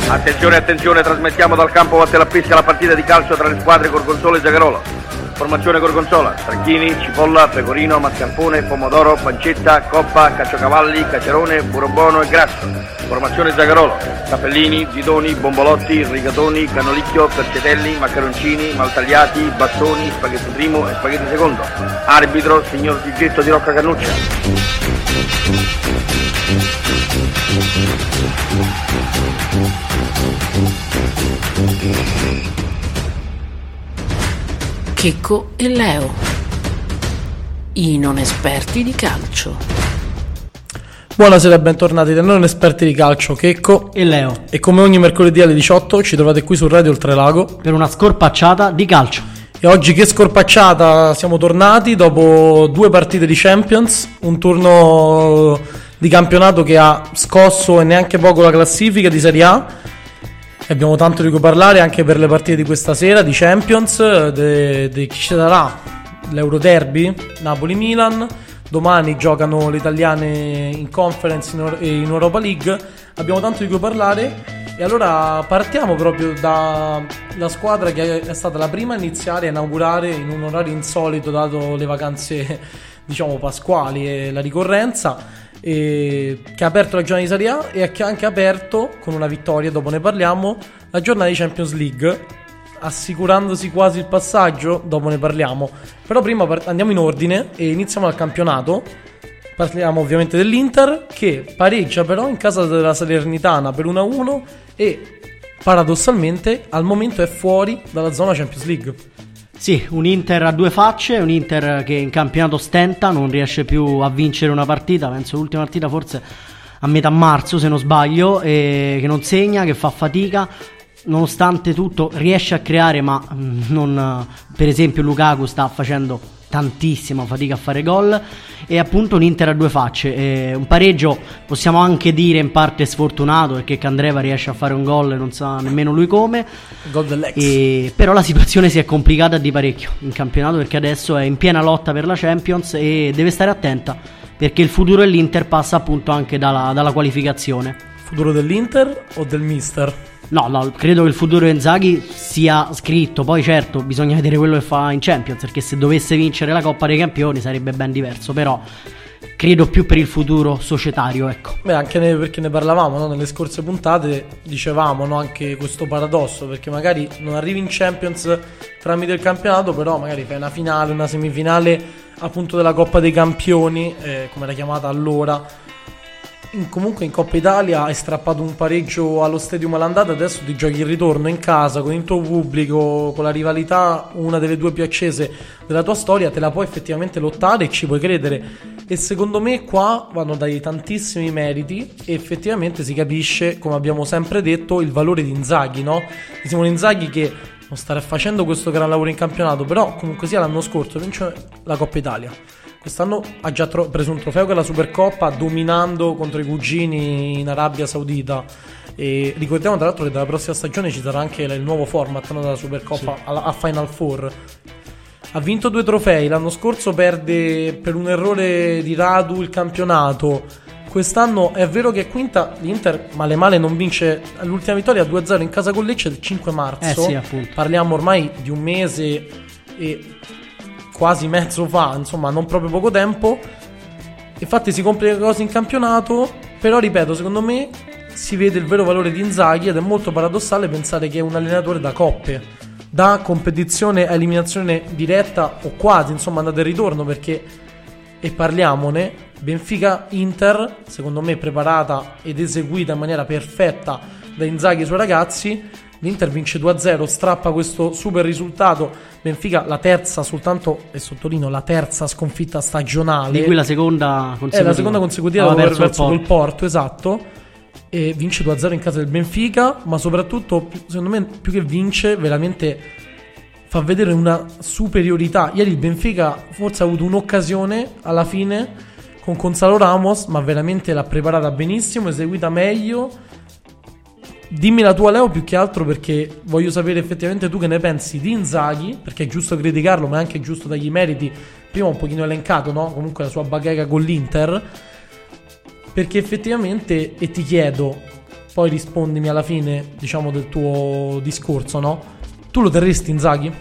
Attenzione, attenzione, trasmettiamo dal campo Vattelappesca la partita di calcio tra le squadre Gorgonzola e Zagarola. Formazione Gorgonzola: stracchini, cipolla, pecorino, mascarpone, pomodoro, pancetta, coppa, caciocavalli, cacerone, burro e grasso. Formazione Zagarola: cappellini, bidoni, bombolotti, rigatoni, canolicchio, percetelli, maccaroncini, maltagliati, bastoni, spaghetti primo e spaghetti secondo. Arbitro signor Gigetto di Rocca Cannuccia. Checco e Leo, i non esperti di calcio. Buonasera e bentornati dai non esperti di calcio, Checco e Leo. E come ogni mercoledì alle 18 ci trovate qui su Radio Oltrelago per una scorpacciata di calcio. E oggi che scorpacciata, siamo tornati dopo 2 partite di Champions, un turno di campionato che ha scosso e neanche poco la classifica di Serie A. Abbiamo tanto di cui parlare anche per le partite di questa sera di Champions, di chi ci sarà l'Euroderby, Napoli-Milan. Domani giocano le italiane in Conference e in Europa League. Abbiamo tanto di cui parlare e allora partiamo proprio dalla squadra che è stata la prima a iniziare a inaugurare in un orario insolito dato le vacanze, diciamo, pasquali e la ricorrenza, che ha aperto la giornata di Serie A e che ha anche aperto, con una vittoria, dopo ne parliamo, la giornata di Champions League, assicurandosi quasi il passaggio. Dopo ne parliamo, però prima andiamo in ordine e iniziamo dal campionato. Parliamo ovviamente dell'Inter che pareggia però in casa della Salernitana per 1-1 e paradossalmente al momento è fuori dalla zona Champions League. Sì, un Inter a 2 facce, un Inter che in campionato stenta, non riesce più a vincere una partita, penso l'ultima partita forse a metà marzo se non sbaglio, e che non segna, che fa fatica, nonostante tutto riesce a creare ma non, per esempio Lukaku sta facendo tantissima fatica a fare gol, e appunto un Inter a 2 facce, un pareggio possiamo anche dire in parte sfortunato perché Candreva riesce a fare un gol e non sa nemmeno lui come, gol dell'ex. Però la situazione si è complicata di parecchio in campionato perché adesso è in piena lotta per la Champions e deve stare attenta perché il futuro dell'Inter passa appunto anche dalla qualificazione. Futuro dell'Inter o del mister? No, credo che il futuro di Inzaghi sia scritto. Poi certo bisogna vedere quello che fa in Champions, perché se dovesse vincere la Coppa dei Campioni sarebbe ben diverso. Però credo più per il futuro societario, ecco. Beh, anche perché ne parlavamo, no? Nelle scorse puntate dicevamo, no? Anche questo paradosso, perché magari non arrivi in Champions tramite il campionato, però magari fai una finale, una semifinale appunto della Coppa dei Campioni, come era chiamata allora. Comunque in Coppa Italia hai strappato un pareggio allo Stadium all'andata, adesso ti giochi il ritorno in casa con il tuo pubblico, con la rivalità, una delle 2 più accese della tua storia, te la puoi effettivamente lottare e ci puoi credere. E secondo me qua vanno dai tantissimi meriti e effettivamente si capisce, come abbiamo sempre detto, il valore di Inzaghi, no? Di Simone Inzaghi, che non starà facendo questo gran lavoro in campionato, però comunque sia l'anno scorso vince la Coppa Italia. Quest'anno ha già preso un trofeo che è la Supercoppa, dominando contro i cugini in Arabia Saudita. E ricordiamo tra l'altro che dalla prossima stagione ci sarà anche il nuovo format, no, della Supercoppa, sì, a Final Four. Ha vinto 2 trofei, l'anno scorso perde per un errore di Radu il campionato. Quest'anno è vero che è quinta, l'Inter male non vince, l'ultima vittoria 2-0 in casa con Lecce il 5 marzo. Sì, appunto. Parliamo ormai di un mese e quasi mezzo fa, insomma non proprio poco tempo. Infatti si complica le cose in campionato, però ripeto, secondo me si vede il vero valore di Inzaghi ed è molto paradossale pensare che è un allenatore da coppe, da competizione a eliminazione diretta o quasi, insomma andata e ritorno, perché, e parliamone, Benfica-Inter secondo me preparata ed eseguita in maniera perfetta da Inzaghi e i suoi ragazzi. L'Inter vince 2-0, strappa questo super risultato. Benfica la terza soltanto, e sottolineo la terza sconfitta stagionale, di cui la seconda consecutiva. È la seconda consecutiva dopo aver perso col Porto, esatto. E vince 2-0 in casa del Benfica, ma soprattutto secondo me più che vince veramente fa vedere una superiorità. Ieri il Benfica forse ha avuto un'occasione alla fine con Gonzalo Ramos, ma veramente l'ha preparata benissimo, eseguita meglio. Dimmi la tua, Leo, più che altro perché voglio sapere effettivamente tu che ne pensi di Inzaghi, perché è giusto criticarlo ma è anche giusto dargli i meriti. Prima un pochino elencato, no? Comunque la sua bacheca con l'Inter, perché effettivamente, e ti chiedo, poi rispondimi alla fine, diciamo, del tuo discorso, no? Tu lo terresti Inzaghi?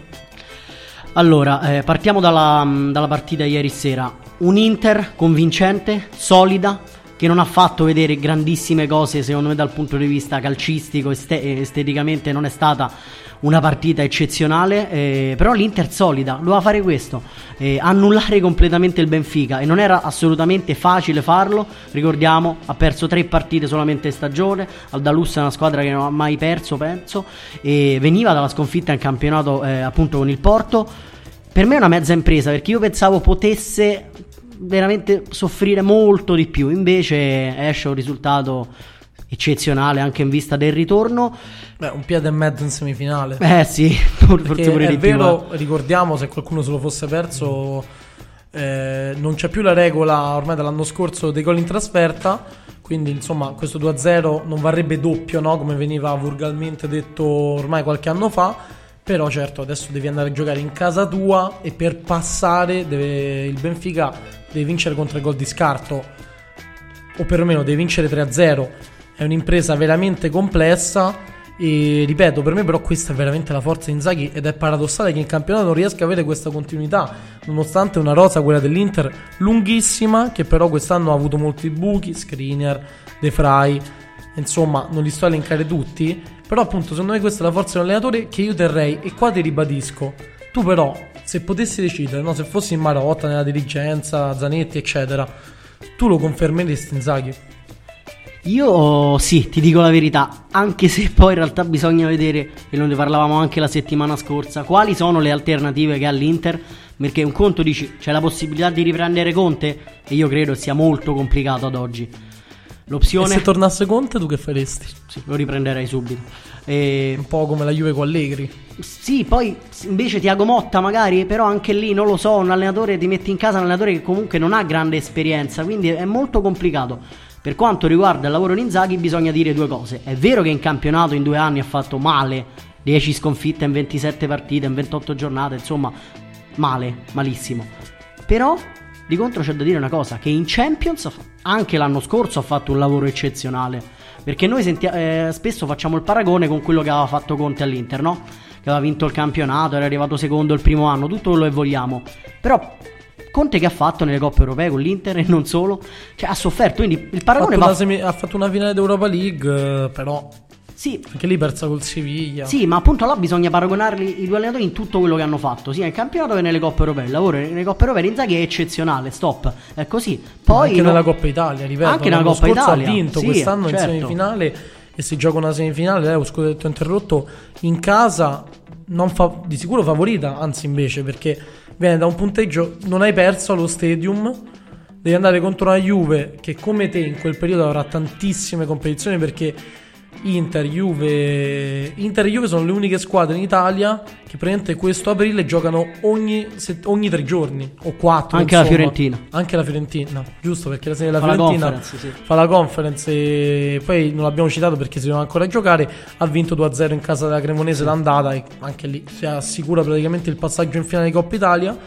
Allora, partiamo dalla partita ieri sera. Un Inter convincente, solida, che non ha fatto vedere grandissime cose secondo me dal punto di vista calcistico, esteticamente non è stata una partita eccezionale, però l'Inter solida, doveva fare questo, annullare completamente il Benfica, e non era assolutamente facile farlo. Ricordiamo, ha perso 3 partite solamente in stagione, Aldalus è una squadra che non ha mai perso, penso, e veniva dalla sconfitta in campionato appunto con il Porto. Per me è una mezza impresa, perché io pensavo potesse veramente soffrire molto di più, invece esce un risultato eccezionale anche in vista del ritorno. Beh, un piede e mezzo in semifinale. Sì, forse pure è di vero, più. ricordiamo, se qualcuno se lo fosse perso, non c'è più la regola ormai dall'anno scorso dei gol in trasferta, quindi insomma questo 2-0 non varrebbe doppio, no? Come veniva vulgarmente detto ormai qualche anno fa. Però certo, adesso devi andare a giocare in casa tua, e per passare il Benfica deve vincere contro il gol di scarto, o perlomeno deve vincere 3-0. È un'impresa veramente complessa, e ripeto, per me però questa è veramente la forza di Inzaghi, ed è paradossale che in campionato non riesca a avere questa continuità, nonostante una rosa, quella dell'Inter, lunghissima, che però quest'anno ha avuto molti buchi, Skriniar, De Vrij, insomma non li sto a elencare tutti. Però appunto secondo me questa è la forza dell'allenatore che io terrei, e qua ti ribadisco, tu però se potessi decidere, no, se fossi in Marotta, nella dirigenza, Zanetti eccetera, tu lo confermeresti Inzaghi? Io sì, ti dico la verità, anche se poi in realtà bisogna vedere, e ne parlavamo anche la settimana scorsa, quali sono le alternative che ha l'Inter, perché un conto dici c'è la possibilità di riprendere Conte, e io credo sia molto complicato ad oggi. L'opzione... E se tornasse Conte tu che faresti? Sì, lo riprenderei subito. Un po' come la Juve con Allegri. Sì, poi invece Thiago Motta magari, però anche lì non lo so, un allenatore, ti metti in casa un allenatore che comunque non ha grande esperienza, quindi è molto complicato. Per quanto riguarda il lavoro di Inzaghi bisogna dire 2 cose. È vero che in campionato in 2 anni ha fatto male, 10 sconfitte in 27 partite, in 28 giornate, insomma male, malissimo. Però di contro c'è da dire una cosa, che in Champions anche l'anno scorso ha fatto un lavoro eccezionale, perché noi spesso facciamo il paragone con quello che aveva fatto Conte all'Inter, no? Che aveva vinto il campionato, era arrivato secondo il primo anno, tutto quello che vogliamo. Però Conte che ha fatto nelle coppe europee con l'Inter e non solo, cioè ha sofferto, quindi il paragone ha fatto una finale d'Europa League, però sì, anche lì persa col Siviglia. Sì, ma appunto là bisogna paragonarli i 2 allenatori in tutto quello che hanno fatto, sia nel campionato che nelle coppe europee. Il lavoro nelle coppe europee Inzaghi è eccezionale, stop, è così. Poi anche nella Coppa Italia, ripeto, anche nella Coppa Italia ha vinto, sì, quest'anno certo. In semifinale, e si gioca una semifinale, scudetto interrotto in casa, di sicuro favorita, anzi invece, perché viene da un punteggio, non hai perso allo Stadium, devi andare contro una Juve che come te in quel periodo avrà tantissime competizioni, perché Inter e Juve sono le uniche squadre inItalia che praticamente questo aprile giocano ogni 3 giorni o 4. Anche insomma. La Fiorentina. Anche la Fiorentina, no, giusto, perché la serie della Fiorentina fa la conference, e poi non l'abbiamo citato perché si devono ancora giocare. Ha vinto 2-0 in casa della Cremonese l'andata, e anche lì si assicura praticamente il passaggio in finale di Coppa Italia,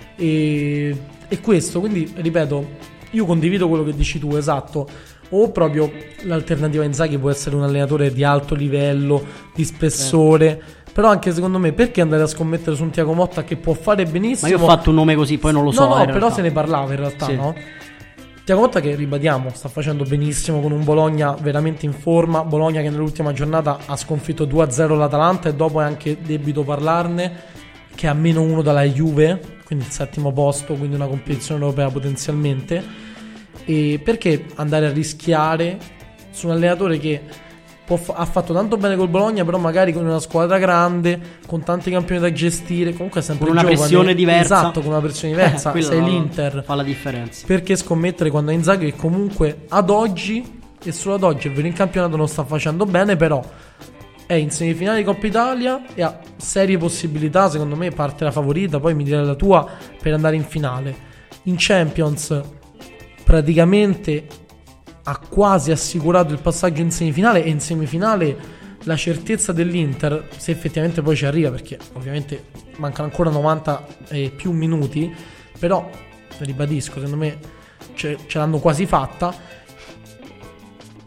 e questo, quindi ripeto, io condivido quello che dici tu, esatto. O proprio l'alternativa a Inzaghi può essere un allenatore di alto livello, di spessore, però anche secondo me perché andare a scommettere su un Thiago Motta che può fare benissimo. Ma io ho fatto un nome così, poi non lo so. No, però se ne parlava in realtà, sì. No? Thiago Motta che, ribadiamo, sta facendo benissimo con un Bologna veramente in forma. Bologna che nell'ultima giornata ha sconfitto 2-0 l'Atalanta, e dopo è anche debito parlarne, che è a -1 dalla Juve, quindi il 7° posto, quindi una competizione europea potenzialmente. E perché andare a rischiare su un allenatore che ha fatto tanto bene col Bologna, però magari con una squadra grande, con tanti campioni da gestire, comunque è sempre con una giovane, pressione diversa. Esatto, con una pressione diversa. Sei l'Inter, fa la differenza. Perché scommettere quando è Inzaghi, che comunque ad oggi, e solo ad oggi, è vero, in campionato non sta facendo bene, però è in semifinale di Coppa Italia e ha serie possibilità, secondo me parte la favorita, poi mi direi la tua, per andare in finale. In Champions praticamente ha quasi assicurato il passaggio in semifinale, e in semifinale la certezza dell'Inter, se effettivamente poi ci arriva, perché ovviamente mancano ancora 90 e più minuti, però ribadisco, secondo me ce l'hanno quasi fatta.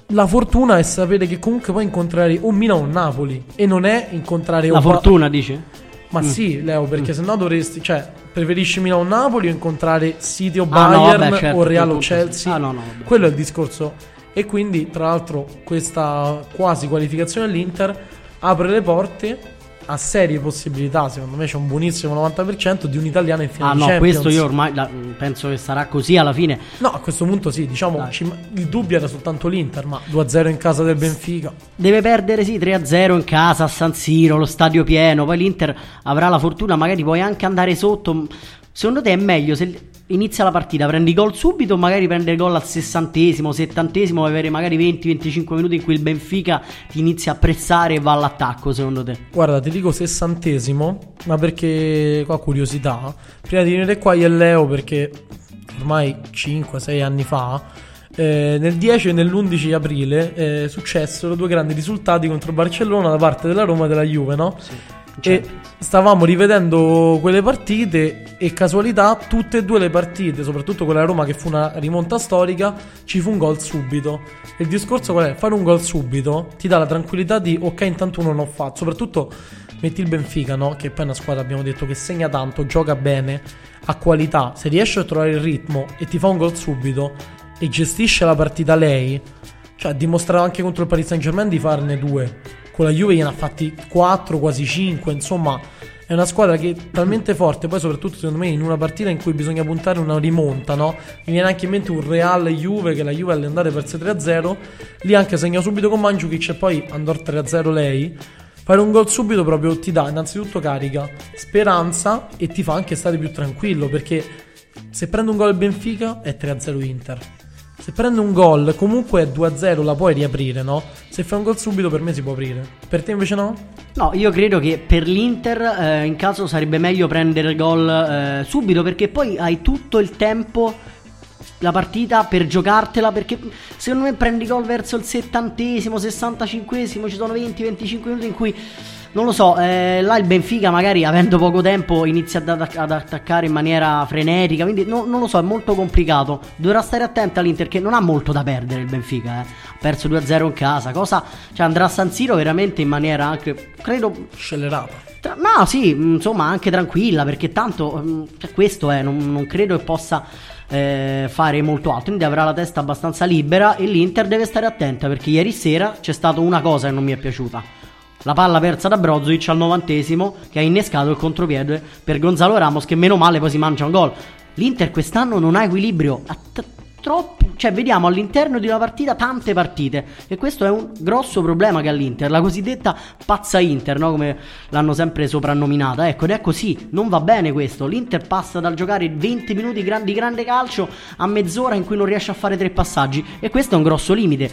la fortuna è sapere che comunque puoi incontrare o Milan o Napoli, e non è incontrare La fortuna, dici? Ma sì, Leo, perché sennò dovresti, cioè, preferisci Milan o Napoli o incontrare City o Ah, no, Bayern vabbè, certo, o Real o appunto, Chelsea? sì. No, vabbè. Quello è il discorso. E quindi, tra l'altro, questa quasi qualificazione all'Inter apre le porte a serie possibilità. Secondo me c'è un buonissimo 90% di un italiano in finale Ah di no, Champions. questo io ormai penso che sarà così alla fine. No, a questo punto sì, diciamo, il dubbio era soltanto l'Inter, ma 2-0 in casa del Benfica. Deve perdere, sì, 3-0 in casa a San Siro, lo stadio pieno. Poi l'Inter avrà la fortuna, magari puoi anche andare sotto. Secondo te è meglio se inizia la partita, prendi gol subito, o magari prende il gol al 60esimo, 70esimo, e avere magari 20-25 minuti in cui il Benfica ti inizia a pressare e va all'attacco, secondo te? Guarda, ti dico 60esimo, ma perché qua curiosità, prima di venire qua io e Leo, perché ormai 5-6 anni fa, nel 10 e nell'11 aprile successero due grandi risultati contro Barcellona da parte della Roma e della Juve, no? Sì. E stavamo rivedendo quelle partite e casualità, tutte e due le partite, soprattutto quella a Roma che fu una rimonta storica, ci fu un gol subito. E il discorso qual è? Fare un gol subito ti dà la tranquillità di ok, intanto uno non ho fatto. Soprattutto metti il Benfica, no? Che poi è una squadra, abbiamo detto, che segna tanto, gioca bene, ha qualità. Se riesce a trovare il ritmo e ti fa un gol subito e gestisce la partita lei, cioè ha dimostrato anche contro il Paris Saint-Germain di farne due. Con la Juve gliene ha fatti 4, quasi 5, insomma è una squadra che è talmente forte. Poi soprattutto secondo me in una partita in cui bisogna puntare una rimonta, no? Mi viene anche in mente un Real Juve, che la Juve alle andate perse 3-0, lì anche segna subito con Mandzukic e poi andò 3-0 lei. Fare un gol subito proprio ti dà innanzitutto carica, speranza, e ti fa anche stare più tranquillo, perché se prende un gol il Benfica è 3-0 Inter. Se prende un gol comunque è 2-0, la puoi riaprire, no? Se fai un gol subito per me si può aprire. Per te invece no? No, io credo che per l'Inter in caso sarebbe meglio prendere il gol subito, perché poi hai tutto il tempo, la partita, per giocartela, perché secondo me prendi gol verso il 70esimo, 65esimo, ci sono 20-25 minuti in cui, non lo so, là il Benfica magari avendo poco tempo inizia ad attaccare in maniera frenetica, quindi non lo so, è molto complicato. Dovrà stare attenta l'Inter, che non ha molto da perdere il Benfica, ha perso 2-0 in casa, cioè andrà a San Siro veramente in maniera anche, credo, scellerata. No, sì, insomma, anche tranquilla, perché tanto cioè, questo non credo che possa fare molto altro, quindi avrà la testa abbastanza libera, e l'Inter deve stare attenta, perché ieri sera c'è stata una cosa che non mi è piaciuta: la palla persa da Brozovic al 90esimo, che ha innescato il contropiede per Gonzalo Ramos, che meno male poi si mangia un gol. L'Inter quest'anno non ha equilibrio, troppo, cioè vediamo all'interno di una partita tante partite, e questo è un grosso problema che ha l'Inter, la cosiddetta pazza Inter, no? Come l'hanno sempre soprannominata. Ecco, ed è così, non va bene questo. L'Inter passa dal giocare 20 minuti di grande calcio a mezz'ora in cui non riesce a fare 3 passaggi, e questo è un grosso limite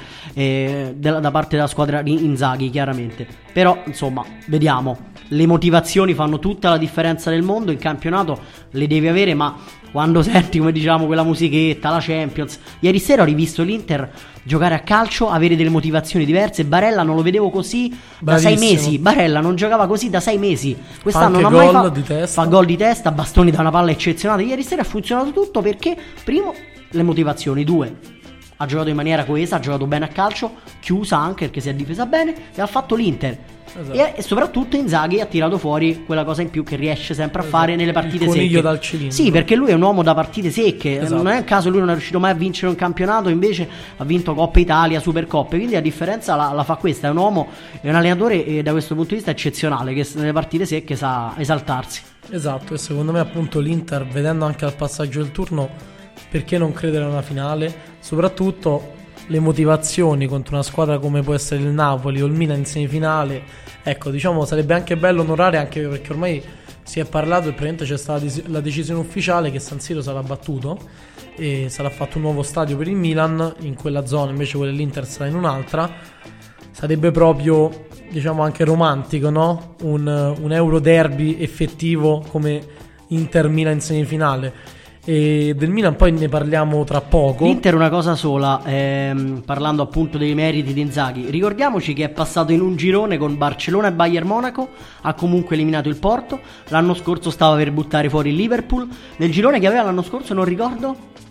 da parte della squadra di Inzaghi, chiaramente. Però insomma, vediamo, le motivazioni fanno tutta la differenza del mondo, in campionato le devi avere, ma quando senti, come diciamo, quella musichetta, la Champions. Ieri sera ho rivisto l'Inter giocare a calcio, avere delle motivazioni diverse. Barella non lo vedevo così da 6 mesi. Barella non giocava così da 6 mesi. Quest'anno non ha mai fa gol di testa, bastoni da una palla eccezionale. Ieri sera ha funzionato tutto perché, primo, le motivazioni, 2, ha giocato in maniera coesa, ha giocato bene a calcio, chiusa anche perché si è difesa bene, e ha fatto l'Inter. Esatto. E soprattutto Inzaghi ha tirato fuori quella cosa in più che riesce sempre a fare nelle partite secche. Dal cilindro. Sì, perché lui è un uomo da partite secche. Esatto. Non è un caso lui non è riuscito mai a vincere un campionato, invece ha vinto Coppa Italia, Supercoppe, quindi la differenza la fa questa. È un uomo, è un allenatore da questo punto di vista eccezionale, che nelle partite secche sa esaltarsi. Esatto, e secondo me appunto l'Inter, vedendo anche al passaggio del turno, perché non credere a una finale? Soprattutto le motivazioni contro una squadra come può essere il Napoli o il Milan in semifinale. Ecco, diciamo, sarebbe anche bello onorare, anche perché ormai si è parlato e praticamente c'è stata la decisione ufficiale che San Siro sarà battuto e sarà fatto un nuovo stadio per il Milan in quella zona, invece quella dell'Inter sarà in un'altra. Sarebbe proprio, diciamo, anche romantico, no? Un Euro derby effettivo come Inter-Milan in semifinale. E del Milan poi ne parliamo tra poco. L'Inter una cosa sola, parlando appunto dei meriti di Inzaghi, ricordiamoci che è passato in un girone con Barcellona e Bayern Monaco, ha comunque eliminato il Porto, l'anno scorso stava per buttare fuori il Liverpool, nel girone che aveva l'anno scorso non ricordo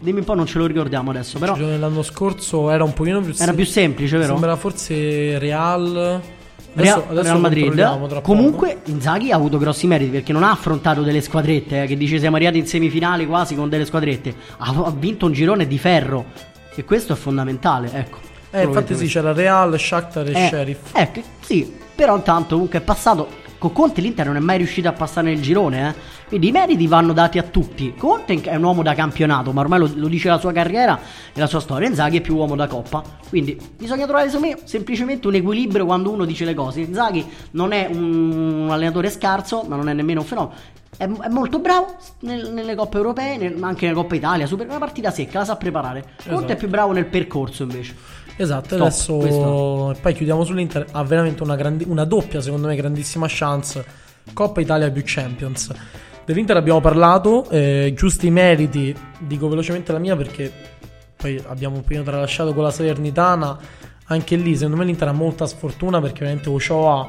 dimmi un po', non ce lo ricordiamo adesso, però l'anno scorso era un pochino più era più semplice, vero? Sembra forse Real Real Madrid. Tra comunque Inzaghi ha avuto grossi meriti perché non ha affrontato delle squadrette, che dice siamo arrivati in semifinali quasi con delle squadrette, ha vinto un girone di ferro e questo è fondamentale, ecco. Infatti sì, c'era Real, Shakhtar e Sheriff. Sì, però intanto comunque è passato. Con Conte l'Inter non è mai riuscito a passare nel girone, quindi i meriti vanno dati a tutti. Conte è un uomo da campionato, ma ormai lo dice la sua carriera e la sua storia. Inzaghi è più uomo da Coppa, quindi bisogna trovare secondo me semplicemente un equilibrio quando uno dice le cose. Inzaghi non è un allenatore scarso, ma non è nemmeno un fenomeno. È molto bravo nelle coppe europee, anche nella Coppa Italia, una partita secca, la sa preparare. Conte è più bravo nel percorso invece. Esatto, adesso poi chiudiamo sull'Inter. Ha veramente una doppia, secondo me, grandissima chance. Coppa Italia più Champions. Dell'Inter abbiamo parlato, giusti meriti. Dico velocemente la mia perché poi abbiamo un pochino tralasciato con la Salernitana. Anche lì secondo me l'Inter ha molta sfortuna perché veramente Ochoa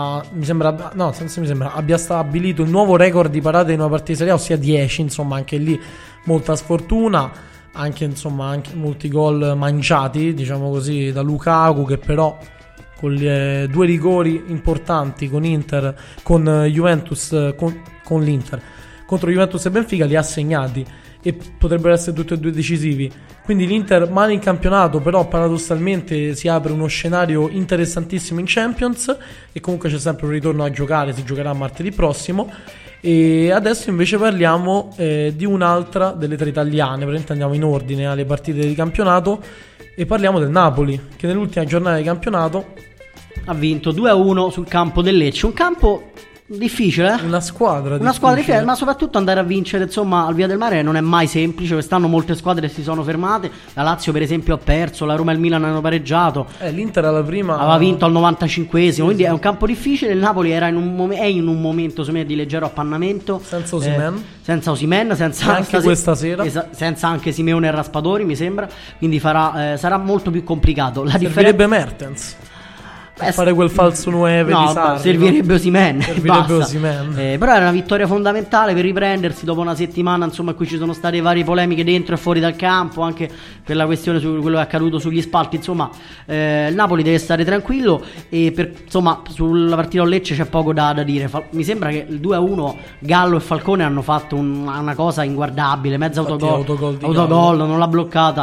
abbia stabilito il nuovo record di parate in una partita di Serie A, ossia 10. Insomma, anche lì molta sfortuna. Anche molti gol mangiati, diciamo così, da Lukaku, che però con due rigori importanti con Juventus, con l'Inter contro Juventus e Benfica li ha segnati e potrebbero essere tutti e due decisivi. Quindi l'Inter male in campionato, però paradossalmente si apre uno scenario interessantissimo in Champions e comunque c'è sempre un ritorno a giocare, si giocherà martedì prossimo. E adesso invece parliamo di un'altra delle tre italiane, praticamente andiamo in ordine alle partite di campionato e parliamo del Napoli che nell'ultima giornata di campionato ha vinto 2-1 sul campo del Lecce, un campo difficile, una squadra difficile, ma soprattutto andare a vincere insomma al Via del Mare non è mai semplice. Quest'anno molte squadre si sono fermate, la Lazio per esempio ha perso, la Roma e il Milan hanno pareggiato, l'Inter alla prima aveva vinto al 95esimo, quindi è un campo difficile. Il Napoli era è in un momento secondo me di leggero appannamento, senza Osimhen, senza anche questa sera senza anche Simeone e Raspadori mi sembra, quindi sarà molto più complicato. Servirebbe Mertens fare quel falso 9 di Sarri, servirebbe Osimhen. Però era una vittoria fondamentale per riprendersi dopo una settimana insomma in cui ci sono state varie polemiche dentro e fuori dal campo, anche per la questione su quello che è accaduto sugli spalti. Insomma il Napoli deve stare tranquillo e insomma sulla partita con Lecce c'è poco da dire. Mi sembra che il 2-1 Gallo e Falcone hanno fatto una cosa inguardabile, mezzo autogol, non l'ha bloccata.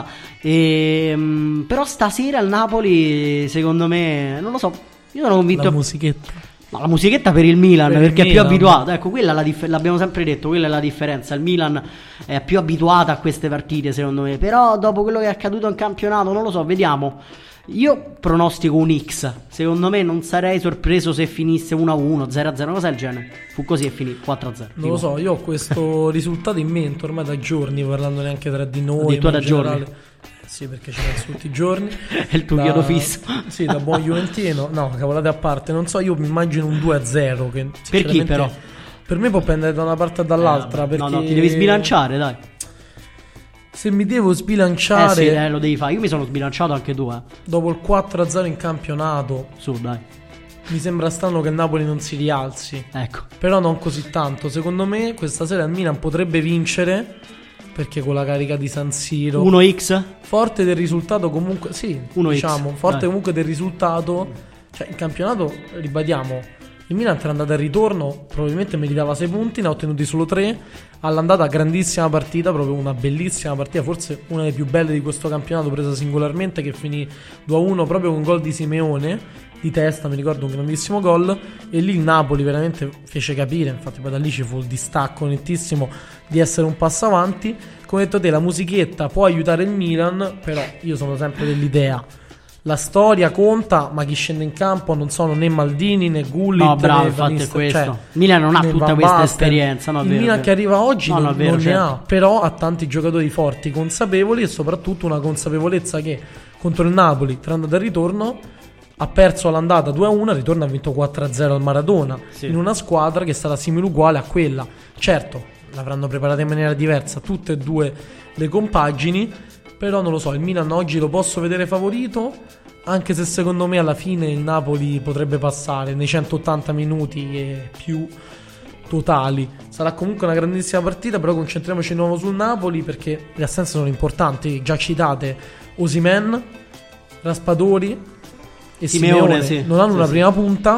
Però stasera il Napoli secondo me non lo so, io sono convinto la musichetta per il Milan perché è più abituato, ecco, quella l'abbiamo sempre detto, quella è la differenza. Il Milan è più abituato a queste partite secondo me, però dopo quello che è accaduto in campionato non lo so, vediamo. Io pronostico un X, secondo me non sarei sorpreso se finisse 1-1, 0-0, una cosa del genere. Fu così e finì 4-0. Non lo so, io ho questo risultato in mente ormai da giorni, parlando neanche tra di noi. Addirittura da giorni. Sì, perché ci penso tutti i giorni. È il tuo chiodo fisso. Sì, da buon juventino. No, cavolate a parte. Non so, io mi immagino un 2-0 che, per chi però? Per me può pendere da una parte e dall'altra, perché... No, ti devi sbilanciare, dai. Se mi devo sbilanciare... sì, lo devi fare. Io mi sono sbilanciato anche tu, Dopo il 4-0 in campionato... Su, dai. Mi sembra strano che il Napoli non si rialzi. Ecco. Però non così tanto. Secondo me questa sera il Milan potrebbe vincere... Perché con la carica di San Siro 1x? Forte del risultato comunque. Sì, 1x, diciamo forte comunque del risultato. Cioè in campionato, ribadiamo, il Milan tra andata e ritorno probabilmente meritava 6 punti, ne ha ottenuti solo 3. All'andata grandissima partita, proprio una bellissima partita, forse una delle più belle di questo campionato, presa singolarmente, che finì 2-1 proprio con gol di Simeone di testa, mi ricordo, un grandissimo gol. E lì il Napoli veramente fece capire, infatti poi da lì ci fu il distacco nettissimo di essere un passo avanti. Come hai detto te, la musichetta può aiutare il Milan, però io sono sempre dell'idea, la storia conta, ma chi scende in campo non sono né Maldini né Gullit. No, bravo, infatti è questo. Cioè, Milan non ha tutta questa esperienza. No, il Milan che arriva oggi non ne ha, però ha tanti giocatori forti, consapevoli, e soprattutto una consapevolezza che contro il Napoli, tra andata e ritorno, ha perso all'andata 2-1, al ritorno ha vinto 4-0 al Maradona, sì, in una squadra che sarà simile uguale a quella. Certo, l'avranno preparata in maniera diversa tutte e due le compagini, però non lo so, il Milan oggi lo posso vedere favorito, anche se secondo me alla fine il Napoli potrebbe passare nei 180 minuti e più totali. Sarà comunque una grandissima partita, però concentriamoci di nuovo sul Napoli, perché le assenze sono importanti, già citate Osimhen, Raspadori e Simeone sì. non hanno una Sì. prima punta,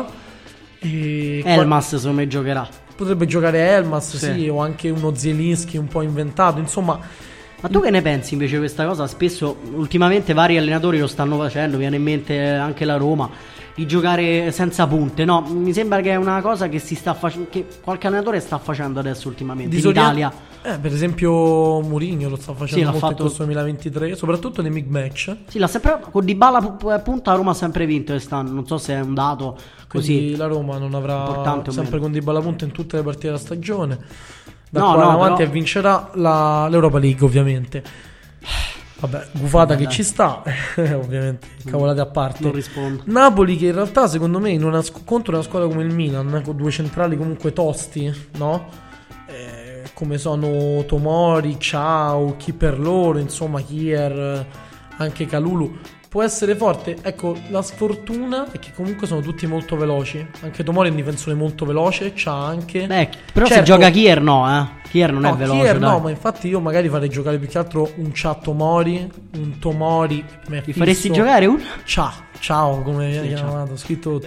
e Elmas secondo me giocherà. potrebbe giocare Elmas, sì, o anche uno Zielinski un po' inventato, insomma. Ma tu che ne pensi invece di questa cosa? Spesso, ultimamente, vari allenatori lo stanno facendo, viene in mente anche la Roma, di giocare senza punte, no? Mi sembra che è una cosa che si sta facendo, che qualche allenatore sta facendo adesso ultimamente in Italia. Per esempio Mourinho lo sta facendo L'ha molto fatto in questo 2023, soprattutto nei big match. Sì, l'ha sempre con Dybala punta, la Roma ha sempre vinto quest'anno, non so se è un dato così. Quindi la Roma non avrà importante o sempre meno. con Dybala punta in tutte le partite della stagione. Da No, qua in no, avanti però- e vincerà l'Europa League, ovviamente. Vabbè, gufata che dai. ci sta, ovviamente, cavolate a parte. Non rispondo. Napoli che in realtà secondo me contro una squadra come il Milan, con due centrali comunque tosti, no? Come sono Tomori, Ciao, chi per loro, insomma Kier, anche Kalulu, può essere forte. Ecco, la sfortuna è che comunque sono tutti molto veloci. Anche Tomori è un difensore molto veloce, c'ha anche... Beh, però se Certo, gioca Kier no, Kier non è veloce, Kier dai. no, ma infatti io magari farei giocare più che altro un Tomori, un Tomori. Ti faresti giocare un? Ciao, come viene Sì, chiamato, scritto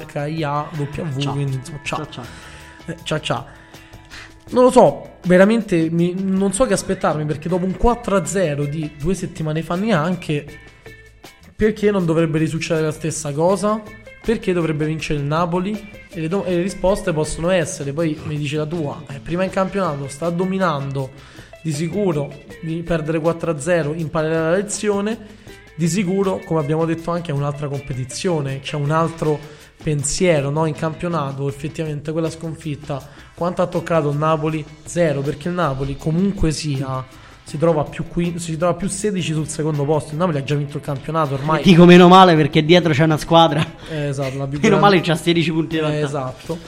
THIAW, Ciao. quindi insomma, ciao. Ciao. Ciao. Non lo so, veramente non so che aspettarmi, perché dopo un 4-0 di 2 settimane fa neanche, perché non dovrebbe risuccedere la stessa cosa? Perché dovrebbe vincere il Napoli? E le risposte possono essere, poi mi dice la tua, prima in campionato, sta dominando, di sicuro di perdere 4-0 imparerà la lezione, di sicuro, come abbiamo detto, anche è un'altra competizione, c'è un altro pensiero, no? In campionato effettivamente quella sconfitta quanto ha toccato il Napoli? 0, perché il Napoli comunque sia si trova più 16 sul secondo posto. Il Napoli ha già vinto il campionato ormai. Dico meno male perché dietro c'è una squadra. Esatto, la più Meno grande. male che c'ha 16 punti di vantaggio. Esatto.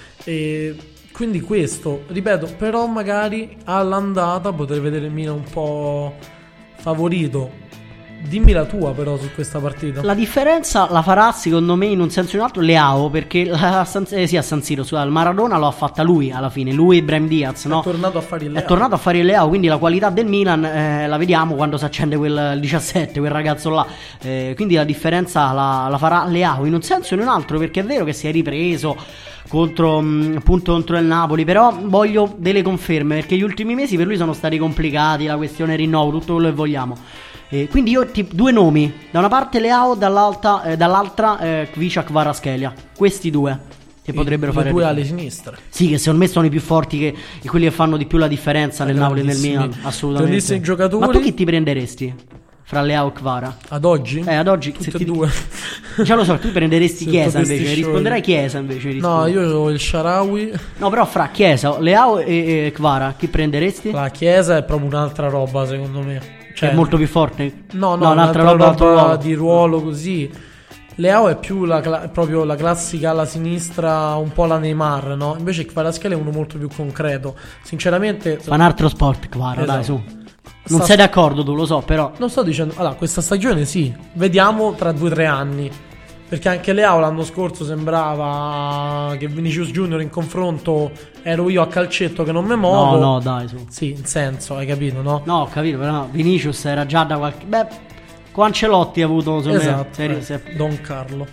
E quindi questo, ripeto, però magari all'andata potrei vedere il Milan un po' favorito. Dimmi la tua però su questa partita. La differenza la farà secondo me in un senso o in un altro Leao, perché a San Siro, il Maradona lo ha fatta lui alla fine, lui e Brahim Diaz, no? È tornato a fare il È Leao. tornato a fare il Leao, quindi la qualità del Milan la vediamo quando si accende quel 17, quel ragazzo là. Quindi la differenza la farà Leao in un senso o in un altro, perché è vero che si è ripreso contro il Napoli, però voglio delle conferme, perché gli ultimi mesi per lui sono stati complicati, la questione rinnovo, tutto quello che vogliamo. Quindi io due nomi, da una parte Leao, dall'altra Kvicha Kvaratskhelia, questi due che potrebbero fare due la alle differenza. sinistre. Sì, che secondo me sono i più forti e quelli che fanno di più la differenza nel Napoli e nel Milan, assolutamente. Grandissimi giocatori. Ma tu chi ti prenderesti fra Leao e Kvara? Ad oggi? Ad oggi Tutti se e due. Già lo so, tu prenderesti Se Chiesa potessi invece, scegliere. risponderai Chiesa invece. No, io ho il Shaarawy. No, però fra Chiesa, Leao e Kvara, chi prenderesti? La Chiesa è proprio un'altra roba secondo me. Cioè, È molto più forte? No, un'altra roba d'altro ruolo. di ruolo così. Leao è più proprio la classica alla sinistra, un po' la Neymar, no? Invece Kvaratskhelia è uno molto più concreto. Sinceramente, Fa un altro sport Kvara, dai, Esatto. su. Non sei d'accordo tu, lo so, però. non sto dicendo. Allora, questa stagione sì. Vediamo tra 2-3 anni. Perché anche Leao l'anno scorso sembrava che Vinicius Junior in confronto ero io a calcetto che non me muovo. No, dai, su. Sì, in senso, hai capito, no? No, ho capito, però Vinicius era già da qualche. Beh, con Ancelotti ha avuto Esatto, se- Don Carlo.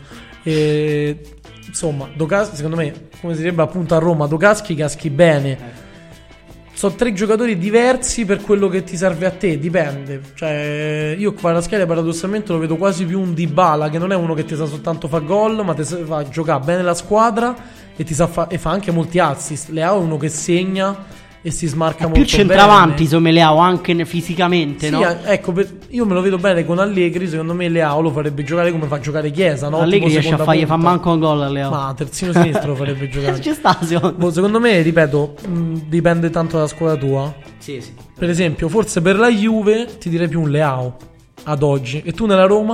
E, insomma, secondo me, come si direbbe appunto a Roma, Docaschi caschi bene. Sono 3 giocatori diversi per quello che ti serve a te, dipende. Cioè, io Kvaratskhelia paradossalmente lo vedo quasi più un Dybala, che non è uno che ti sa soltanto fa gol, ma ti fa giocare bene la squadra e ti sa e fa anche molti assist. Leao è uno che segna e si smarca molto più centravanti, bene. insomma, Leao anche fisicamente, Sì, no? ecco, io me lo vedo bene con Allegri. Secondo me Leao lo farebbe giocare come fa giocare Chiesa, no? Allegri Tipo riesce a seconda fargli fa punta. manco un gol a Leao. Ma terzino sinistro lo farebbe giocare. Ci sta, Secondo me, ripeto, dipende tanto dalla squadra tua. Sì, sì. Per esempio, forse per la Juve ti direi più un Leao ad oggi. E tu nella Roma?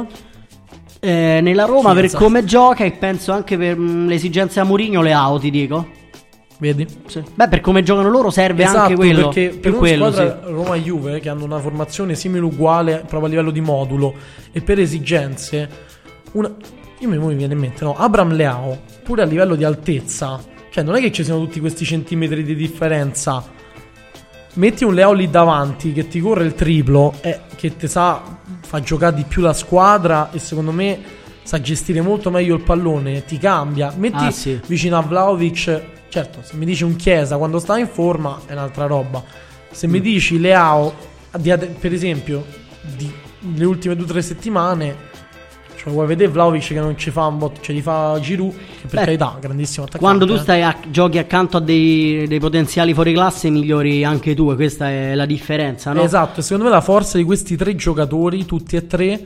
Nella Roma, per Chiesa. come gioca e penso anche per le esigenze a Mourinho, Leao, ti dico. Vedi? Sì. Beh, per come giocano loro serve anche quello. perché più per una quello, squadra sì. Roma e Juve che hanno una formazione simile uguale proprio a livello di modulo e per esigenze io mi viene in mente, no? Abraham Leao pure a livello di altezza cioè non è che ci siano tutti questi centimetri di differenza. Metti un Leao lì davanti che ti corre il triplo, che te fa giocare di più la squadra e secondo me sa gestire molto meglio il pallone, ti cambia. Metti vicino a Vlahovic, certo, se mi dici un Chiesa quando sta in forma è un'altra roba. Se mi dici Leao, per esempio, le ultime 2 o 3 settimane, cioè vuoi vedere Vlahovic che non ci fa un botto, cioè gli fa Giroud, che per carità, grandissimo attaccante. Quando tu giochi accanto a dei potenziali fuori classe, migliori anche tu, e questa è la differenza, no? Esatto, e secondo me la forza di questi 3 giocatori, tutti e 3,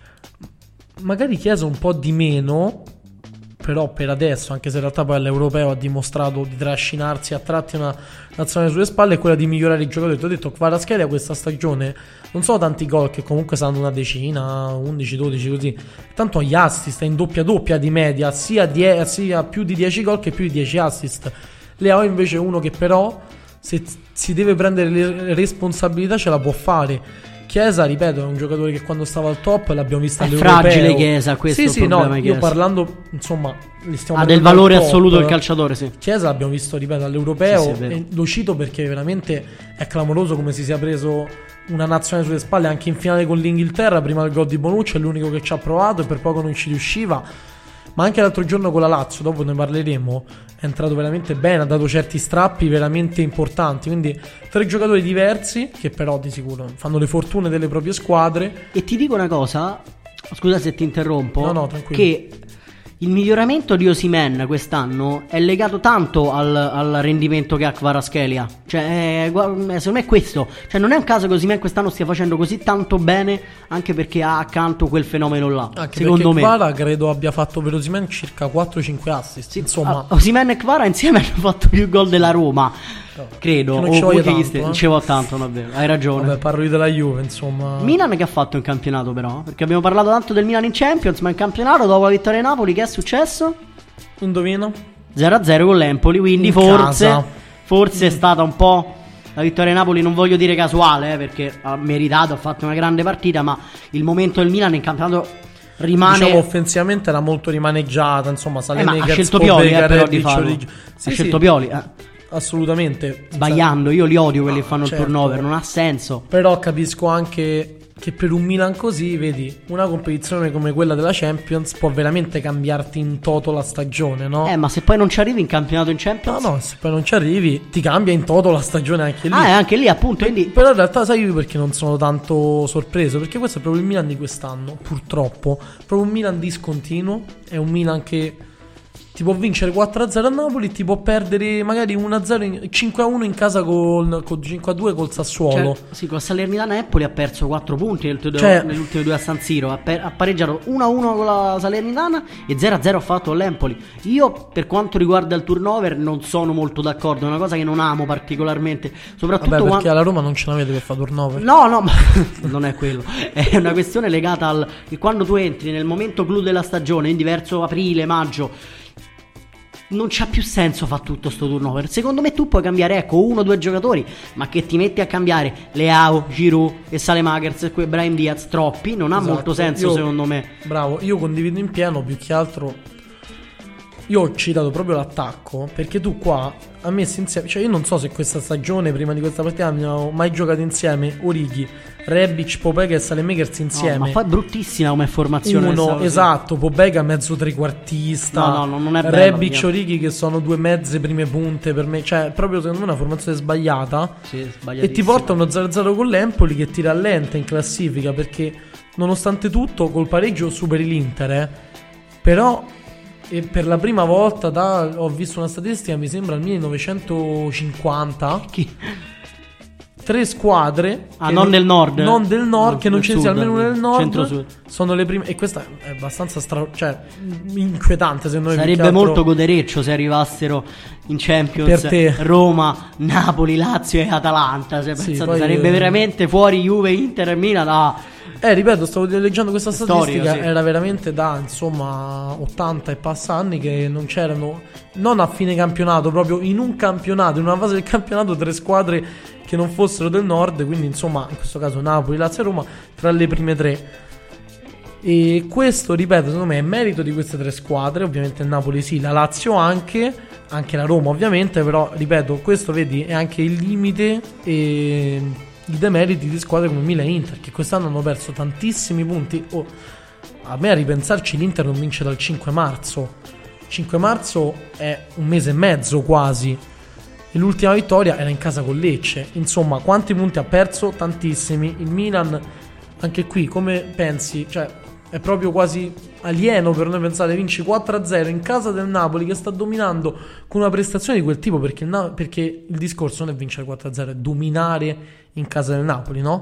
magari Chiesa un po' di meno, però per adesso, anche se in realtà poi all'Europeo ha dimostrato di trascinarsi a tratti una nazionale sulle spalle, è quella di migliorare i giocatori. Ti ho detto, Kvaratskhelia questa stagione non sono tanti gol, che comunque saranno una decina, 11, 12 così, tanto gli assist è in doppia di media, sia più di 10 gol che più di 10 assist. Leao invece è uno che però, se si deve prendere le responsabilità, ce la può fare. Chiesa, ripeto, è un giocatore che quando stava al top l'abbiamo visto all'Europeo. È fragile Chiesa, questo sì, è il problema. No, io parlando, insomma, ha del valore assoluto il calciatore, sì. Chiesa l'abbiamo visto, ripeto, all'Europeo, e lo cito perché veramente è clamoroso come si sia preso una nazione sulle spalle anche in finale con l'Inghilterra. Prima del gol di Bonucci è l'unico che ci ha provato e per poco non ci riusciva. Ma anche l'altro giorno con la Lazio, dopo ne parleremo, è entrato veramente bene, ha dato certi strappi veramente importanti. Quindi 3 giocatori diversi che però di sicuro fanno le fortune delle proprie squadre. E ti dico una cosa, scusa se ti interrompo, no, tranquillo, che il miglioramento di Osimhen quest'anno è legato tanto al rendimento che ha Kvaratskhelia. Cioè, secondo me è questo. Cioè, non è un caso che Osimhen quest'anno stia facendo così tanto bene, anche perché ha accanto quel fenomeno là. Anche secondo me Kvara credo abbia fatto per Osimhen circa 4-5 assist. Sì, insomma, Osimhen e Kvara insieme hanno fatto più gol della Roma. Credo, non ci voglio tanto, non ci vuole tanto, davvero. Hai ragione. Vabbè, parlo io della Juve, insomma. Milan che ha fatto in campionato, però? Perché abbiamo parlato tanto del Milan in Champions, ma in campionato, dopo la vittoria Napoli, che è successo? Indovino? 0-0 con l'Empoli, quindi in forse è stata un po' la vittoria Napoli, non voglio dire casuale, perché ha meritato, ha fatto una grande partita, ma il momento del Milan in campionato rimane, diciamo, offensivamente era molto rimaneggiata, insomma, ma ha scelto Pioli, però di farlo. Ha scelto Pioli, assolutamente, sbagliando. Io li odio quelli che fanno certo, il turnover, non ha senso. Però capisco anche che per un Milan così, vedi, una competizione come quella della Champions può veramente cambiarti in toto la stagione, no? Ma se poi non ci arrivi in campionato in Champions? No, se poi non ci arrivi ti cambia in toto la stagione anche lì. Anche lì appunto, quindi... Però in realtà sai io perché non sono tanto sorpreso, perché questo è proprio il Milan di quest'anno, purtroppo. Proprio un Milan discontinuo, è un Milan che ti può vincere 4-0 a Napoli, ti può perdere magari 1-0, 5-1 in casa con 5-2 col Sassuolo. Cioè, sì, con Salernitana Empoli ha perso 4 punti nelle ultime 2 a San Siro. Ha pareggiato 1-1 con la Salernitana e 0-0 ha fatto l'Empoli. Io, per quanto riguarda il turnover, non sono molto d'accordo. È una cosa che non amo particolarmente. Soprattutto perché alla Roma non ce l'avete per fare turnover. No, ma non è quello. È una questione legata al che quando tu entri nel momento clou della stagione, in diverso aprile, maggio, non c'ha più senso fare tutto sto turnover. Secondo me tu puoi cambiare 1 o 2 giocatori, ma che ti metti a cambiare Leao, Giroud e Saelemaekers e Brahim Diaz troppi non ha molto senso, secondo me. Bravo, io condivido in pieno. Più che altro io ho citato proprio l'attacco, perché tu qua ha messo insieme, cioè io non so se questa stagione, prima di questa partita, abbiamo mai giocato insieme Origi, Rebic, Pobega e Saelemaekers insieme. Ma fa bruttissima come formazione. Esatto, Pobega mezzo trequartista, no, non è bello, Rebic, Origi che sono 2 mezze prime punte per me. Cioè proprio secondo me una formazione sbagliata, e ti porta uno 0-0 con l'Empoli che ti rallenta in classifica, perché nonostante tutto col pareggio superi l'Inter, però e per la prima volta ho visto una statistica, mi sembra al 1950, 3 squadre non del nord, che non ce ne sia almeno una del nord, centro-sud, sono le prime, e questa è abbastanza inquietante secondo me. Sarebbe molto godereccio se arrivassero in Champions per te Roma, Napoli, Lazio e Atalanta. Sarebbe veramente fuori Juve, Inter e Milan. Ripeto, stavo leggendo questa statistica, era veramente da 80 e passa anni che non c'erano, non a fine campionato, proprio in un campionato, in una fase del campionato, 3 squadre che non fossero del nord, quindi insomma in questo caso Napoli, Lazio e Roma tra le prime 3. E questo, ripeto, secondo me è merito di queste 3 squadre. Ovviamente il Napoli sì, la Lazio anche, anche la Roma ovviamente, però ripeto, questo vedi è anche il limite e i demeriti di squadre come Milan e Inter, che quest'anno hanno perso tantissimi punti. A me a ripensarci l'Inter non vince dal 5 marzo. 5 marzo è un mese e mezzo quasi, e l'ultima vittoria era in casa con Lecce. Insomma, quanti punti ha perso? Tantissimi. Il Milan, anche qui, come pensi? Cioè, è proprio quasi alieno per noi pensare, vinci 4-0 in casa del Napoli che sta dominando con una prestazione di quel tipo, perché il discorso non è vincere 4-0, è dominare in casa del Napoli, no?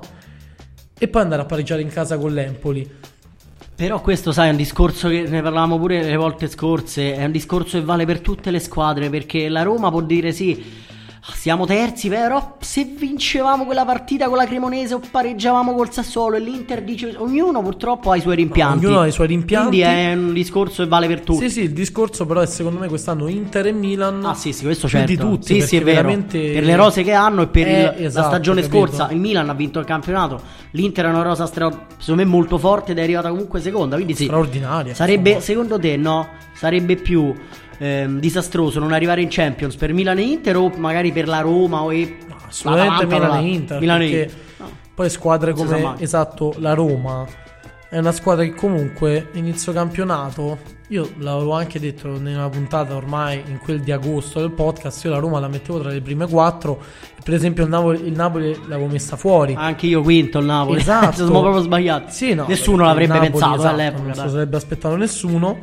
E poi andare a pareggiare in casa con l'Empoli. Però questo, sai, è un discorso che ne parlavamo pure le volte scorse, è un discorso che vale per tutte le squadre, perché la Roma può dire sì, siamo terzi, però se vincevamo quella partita con la Cremonese o pareggiavamo col Sassuolo, e l'Inter dice, ognuno purtroppo ha i suoi rimpianti. Ognuno ha i suoi rimpianti. Quindi è un discorso che vale per tutti. Sì, il discorso però è secondo me quest'anno Inter e Milan. Ah sì, questo più certo. di tutti. Sì, è vero. Veramente per le rose che hanno e per esatto, la stagione capito. scorsa il Milan ha vinto il campionato, l'Inter è una rosa secondo me molto forte ed è arrivata comunque seconda, quindi sì, straordinaria. Sarebbe, insomma. secondo te, no? Sarebbe più disastroso non arrivare in Champions per Milan e Inter o magari per la Roma o assolutamente Milan e Inter, Milan perché Inter. No. Poi squadre Non si come sa mai. esatto la Roma è una squadra che comunque inizio campionato, io l'avevo anche detto nella puntata ormai in quel di agosto del podcast, io la Roma la mettevo tra le prime 4, per esempio il Napoli l'avevo messa fuori. Anche io quinto il Napoli. Esatto. Siamo proprio sbagliati. Sì, no, nessuno l'avrebbe Napoli, pensato esatto, all'epoca, non se dai. lo sarebbe aspettato nessuno.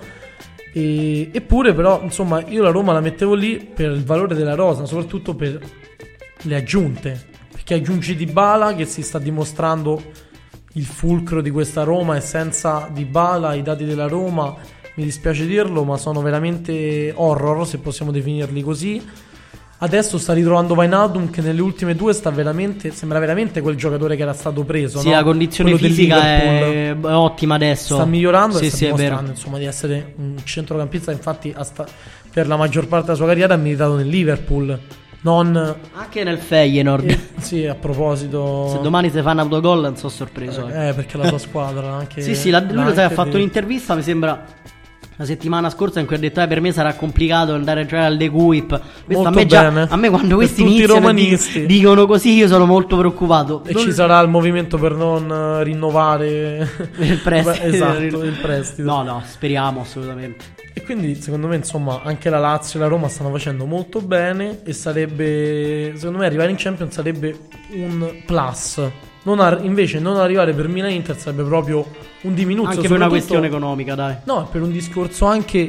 Eppure però insomma io la Roma la mettevo lì per il valore della rosa, soprattutto per le aggiunte, perché aggiungi Dybala che si sta dimostrando il fulcro di questa Roma, e senza Dybala i dati della Roma, mi dispiace dirlo, ma sono veramente horror, se possiamo definirli così. Adesso sta ritrovando Wijnaldum che nelle ultime due sembra veramente quel giocatore che era stato preso. Sì, no? la condizione Quello del fisica Liverpool. è ottima adesso. Sta migliorando sì, e sta sì, è dimostrando vero. insomma di essere un centrocampista. Infatti per la maggior parte della sua carriera ha militato nel Liverpool, non Anche nel Feyenoord. sì, a proposito, Se domani si fa un autogol non sono sorpreso. perché la sua squadra anche Sì, lui ha fatto un'intervista, mi sembra la settimana scorsa, in cui ha detto per me sarà complicato andare a giocare al De Kuip. Questo Molto bene. a me quando Per questi tutti i iniziano e romanisti. dicono così io sono molto preoccupato. e ci sarà il movimento per non rinnovare il prestito. esatto, il prestito. No, speriamo assolutamente. E quindi secondo me insomma anche la Lazio e la Roma stanno facendo molto bene, e sarebbe, secondo me, arrivare in Champions sarebbe un plus. Invece non arrivare per Milan e Inter sarebbe proprio un diminuto. Anche per una questione economica, dai. No, per un discorso anche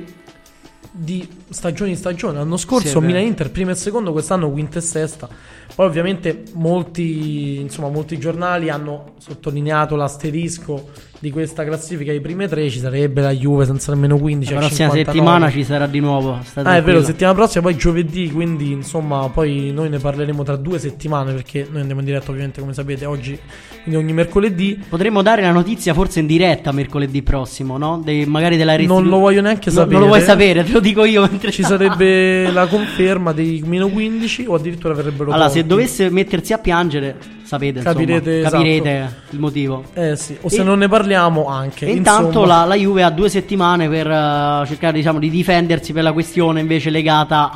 di stagione in stagione. L'anno Sì, scorso è vero. Milan e Inter prima e secondo, quest'anno quinta e sesta. Poi ovviamente molti giornali hanno sottolineato l'asterisco di questa classifica ai prime tre. Ci sarebbe la Juve senza nemmeno 15 La a prossima 59. settimana ci sarà di nuovo. È vero, settimana prossima, poi giovedì, quindi insomma poi noi ne parleremo tra 2 settimane, perché noi andiamo in diretta ovviamente come sapete oggi, quindi ogni mercoledì. Potremmo dare la notizia forse in diretta mercoledì prossimo, no? Magari della Non lo voglio neanche sapere. Non lo vuoi sapere, te lo dico io mentre Ci sarebbe la conferma dei meno 15 o addirittura verrebbero Allora, tolti. se dovesse mettersi a piangere, sapete, Capirete, insomma, capirete esatto. il motivo. Sì, o se non ne parliamo anche. E intanto insomma. la Juve ha 2 settimane per cercare, diciamo, di difendersi per la questione invece legata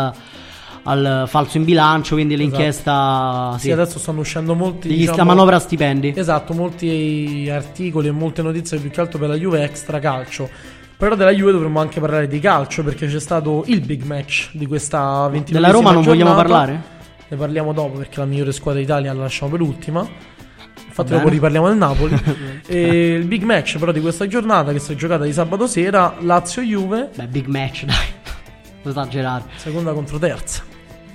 al falso in bilancio, quindi l'inchiesta. Sì, adesso stanno uscendo molti, la manovra stipendi. Esatto, molti articoli e molte notizie più che altro per la Juve extra calcio. Però della Juve dovremmo anche parlare di calcio, perché c'è stato il big match di questa 29esima Della Roma non vogliamo giornata. parlare? Ne parliamo dopo, perché la migliore squadra d'Italia la lasciamo per ultima. Infatti Bene. dopo riparliamo del Napoli. E il big match però di questa giornata, che si è giocata di sabato sera, Lazio-Juve. Beh, big match, dai. Non esagerare. Seconda contro terza.